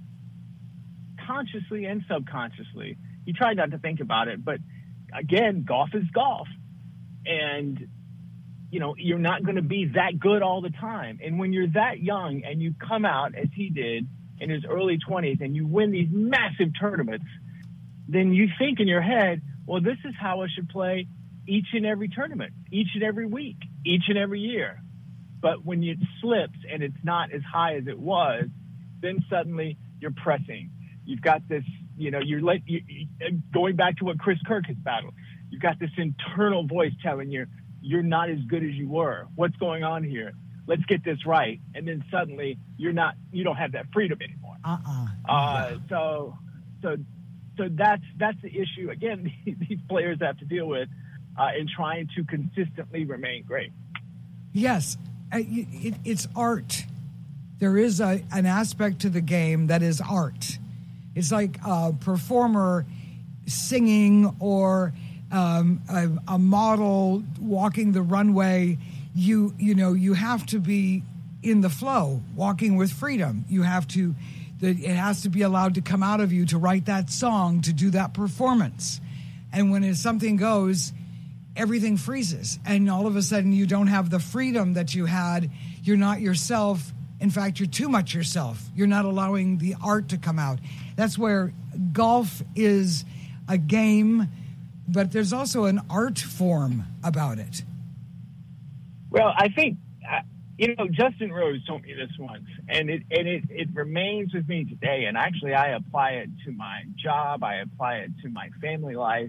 consciously and subconsciously, he tried not to think about it, but again, golf is golf. And, you know, you're not going to be that good all the time. And when you're that young and you come out, as he did in his early twenties, and you win these massive tournaments, then you think in your head, well, this is how I should play each and every tournament, each and every week, each and every year. But when it slips and it's not as high as it was, then suddenly you're pressing. You've got this, you know, you're like, you, you, going back to what Chris Kirk has battled, you've got this internal voice telling you, you're not as good as you were. What's going on here? Let's get this right. And then suddenly you're not, you don't have that freedom anymore. Uh-uh. Uh, so, so, so that's, that's the issue. Again, these players have to deal with uh, in trying to consistently remain great. Yes. It, it, it's art. There is a, an aspect to the game that is art. It's like a performer singing or um, a, a model walking the runway. You you know you have to be in the flow, walking with freedom. You have to. The, it has to be allowed to come out of you to write that song, to do that performance. And when it, something goes, everything freezes, and all of a sudden you don't have the freedom that you had. You're not yourself. In fact, you're too much yourself. You're not allowing the art to come out. That's where golf is a game, but there's also an art form about it. Well, I think, uh, you know, Justin Rose told me this once, and it and it, it remains with me today. And actually, I apply it to my job. I apply it to my family life.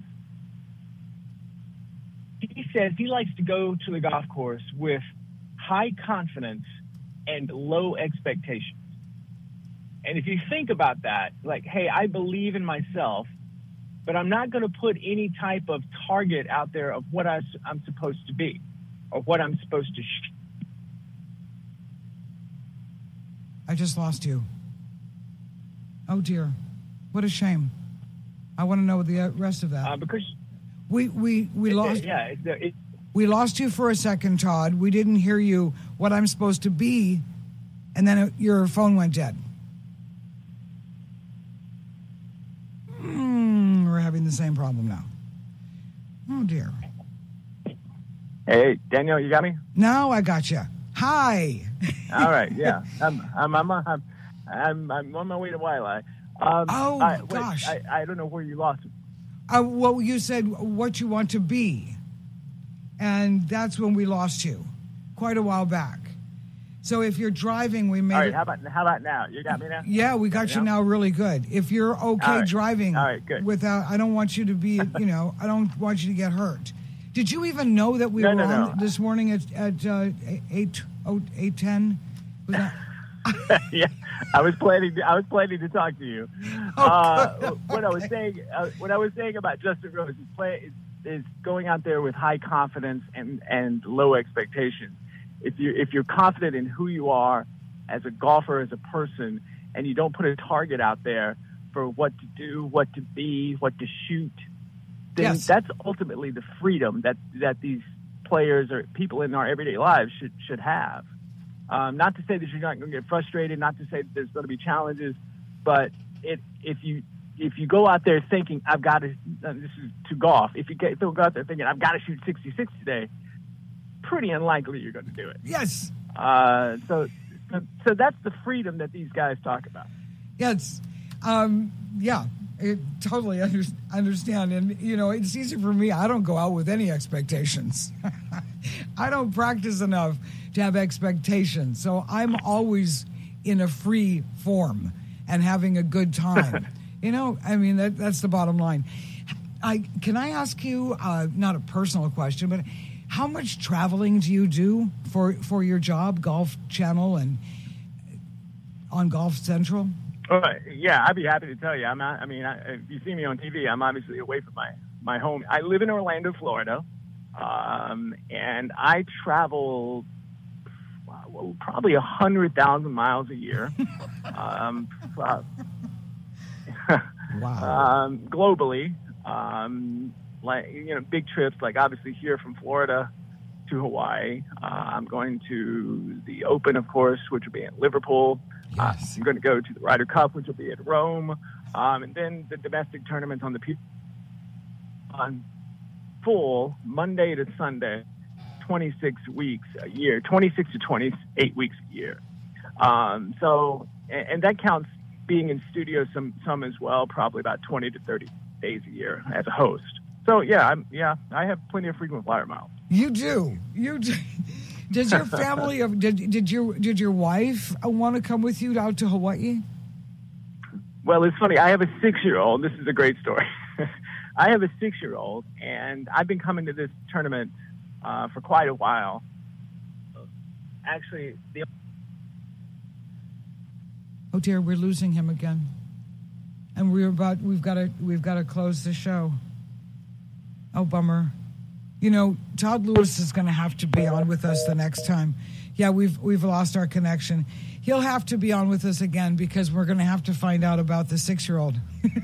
He says he likes to go to the golf course with high confidence and low expectations. And if you think about that, like, hey, I believe in myself, but I'm not going to put any type of target out there of what I, I'm supposed to be or what I'm supposed to sh- I just lost you. Oh, dear. What a shame. I want to know the rest of that. Uh, because we, we, we it, lost... It, yeah, it, it, We lost you for a second, Todd. We didn't hear you, what I'm supposed to be, and then it, your phone went dead. Mm, we're having the same problem now. Oh, dear. Hey, Daniel, you got me? Now I got you. Hi. All right, yeah. I'm I'm I'm I'm, I'm, I'm on my way to Waialae. Um, oh, I, wait, gosh. I, I don't know where you lost me. Uh, well, you said what you want to be. And that's when we lost you, quite a while back. So if you're driving, we made All right, it. how about how about now? You got me now? Yeah, we got you now really good. If you're okay All right. driving All right, good. without, I don't want you to be, you know, I don't want you to get hurt. Did you even know that we No, were no, on no. this morning at at uh, eight oh eight ten? Was that? Yeah, I was planning. To, I was planning to talk to you. Oh, uh, what I was saying, uh, what I was saying about Justin Rose is play is, is going out there with high confidence and, and low expectations. If you if you're confident in who you are as a golfer, as a person, and you don't put a target out there for what to do, what to be, what to shoot, then Yes. that's ultimately the freedom that that these players or people in our everyday lives should should have. Um, not to say that you're not going to get frustrated, not to say that there's going to be challenges, but it, if you if you go out there thinking I've got to, uh, this is to golf. If you get, if you go out there thinking I've got to shoot sixty-six today, pretty unlikely you're going to do it. Yes. Uh, so, so so that's the freedom that these guys talk about. Yeah, it's, um, yeah, I totally under, understand. And, you know, it's easy for me. I don't go out with any expectations. I don't practice enough to have expectations. So I'm always in a free form and having a good time. You know, I mean, that, that's the bottom line. I, can I ask you, uh, not a personal question, but how much traveling do you do for, for your job, Golf Channel and on Golf Central? Uh, yeah, I'd be happy to tell you. I'm not, I mean, I, if you see me on T V, I'm obviously away from my, my home. I live in Orlando, Florida, um, and I travel well, probably one hundred thousand miles a year. um, uh, wow. um, globally, um, like, you know, big trips, like obviously here from Florida to Hawaii. Uh, I'm going to the Open, of course, which will be in Liverpool. Yes. Uh, I'm going to go to the Ryder Cup, which will be at Rome. Um, and then the domestic tournaments on the P- on full Monday to Sunday, twenty-six weeks a year, twenty-six to twenty-eight weeks a year. Um, so, and, and that counts being in studio some, some as well, probably about twenty to thirty days a year as a host. So yeah, I'm, yeah, I have plenty of frequent flyer miles. You do. You do. Does your family, did, did your did your wife want to come with you out to Hawaii? Well, it's funny. I have a six-year-old. This is a great story. I have a six-year-old, and I've been coming to this tournament uh, for quite a while. Actually, the oh dear, we're losing him again, and we're about we've got to we've got to close the show. Oh, bummer. You know, Todd Lewis is going to have to be on with us the next time. Yeah, we've we've lost our connection. He'll have to be on with us again because we're going to have to find out about the six-year-old.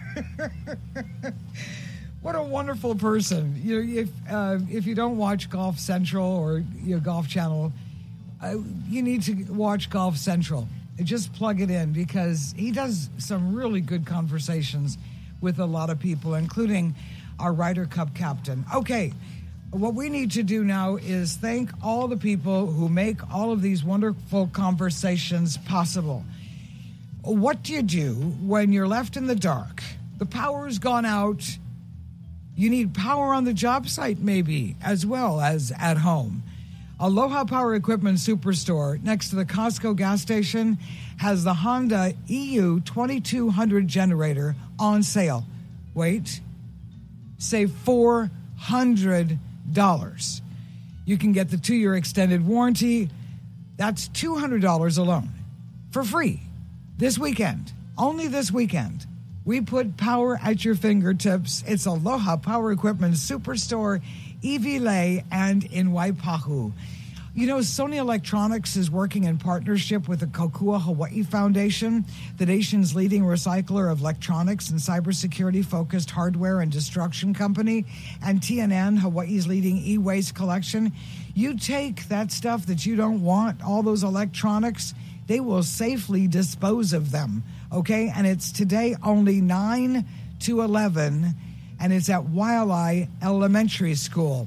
What a wonderful person! You know, if uh, if you don't watch Golf Central or your Golf Channel, uh, you need to watch Golf Central. Just plug it in because he does some really good conversations with a lot of people, including our Ryder Cup captain. Okay. What we need to do now is thank all the people who make all of these wonderful conversations possible. What do you do when you're left in the dark? The power's gone out. You need power on the job site maybe, as well as at home. Aloha Power Equipment Superstore next to the Costco gas station has the Honda E U twenty-two hundred generator on sale. Wait. Save four hundred dollars. You can get the two-year extended warranty. That's two hundred dollars alone for free this weekend. Only this weekend. We put power at your fingertips. It's Aloha Power Equipment Superstore, Iwilei, and in Waipahu. You know, Sony Electronics is working in partnership with the Kokua Hawaii Foundation, the nation's leading recycler of electronics and cybersecurity-focused hardware and destruction company, and T N N, Hawaii's leading e-waste collection. You take that stuff that you don't want, all those electronics, they will safely dispose of them, okay? And it's today only nine to eleven, and it's at Waialae Elementary School.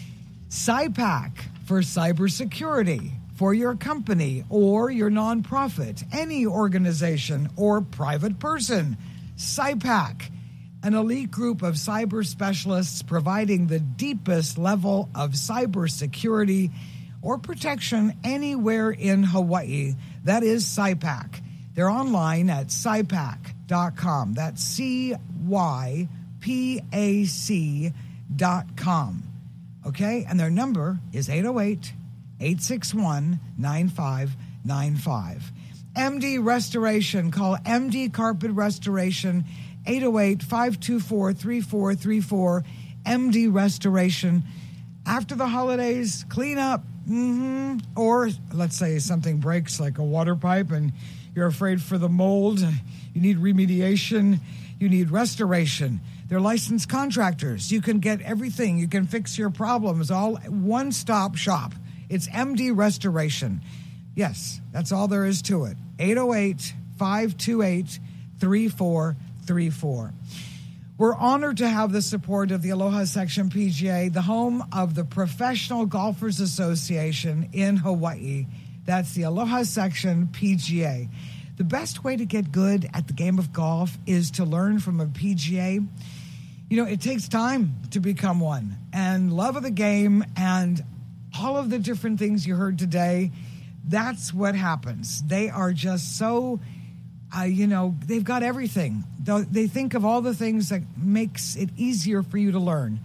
SciPac for cybersecurity for your company or your nonprofit, any organization or private person. SciPac, an elite group of cyber specialists providing the deepest level of cybersecurity or protection anywhere in Hawaii. That is SciPac. They're online at sci pac dot com. That's C Y P A C dot com. Okay, and their number is eight oh eight, eight six one, nine five nine five. M D Restoration. Call M D Carpet Restoration, eight oh eight, five two four, three four three four. M D Restoration. After the holidays, clean up. Mm-hmm. Or let's say something breaks like a water pipe and you're afraid for the mold. You need remediation. You need restoration. They're licensed contractors. You can get everything. You can fix your problems. All one-stop shop. It's M D Restoration. Yes, that's all there is to it. eight oh eight, five two eight, three four three four. We're honored to have the support of the Aloha Section P G A, the home of the Professional Golfers Association in Hawaii. That's the Aloha Section P G A. The best way to get good at the game of golf is to learn from a P G A. You know, it takes time to become one. And love of the game and all of the different things you heard today, that's what happens. They are just so, uh, you know, they've got everything. They think of all the things that makes it easier for you to learn.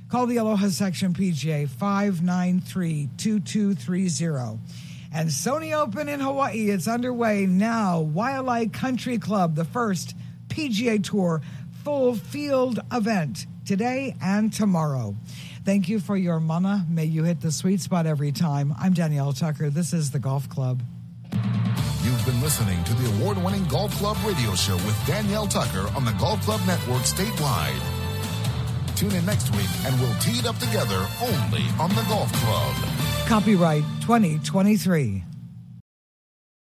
Call the Aloha Section P G A five nine three, two two three zero. And Sony Open in Hawaii, it's underway now. Waialae Country Club, the first P G A Tour full field event today and tomorrow. Thank you for your mana. May you hit the sweet spot every time. I'm Danielle Tucker. This is the Golf Club. You've been listening to the award-winning Golf Club radio show with Danielle Tucker on the Golf Club Network statewide. Tune in next week and we'll tee it up together only on the Golf Club. Copyright twenty twenty-three.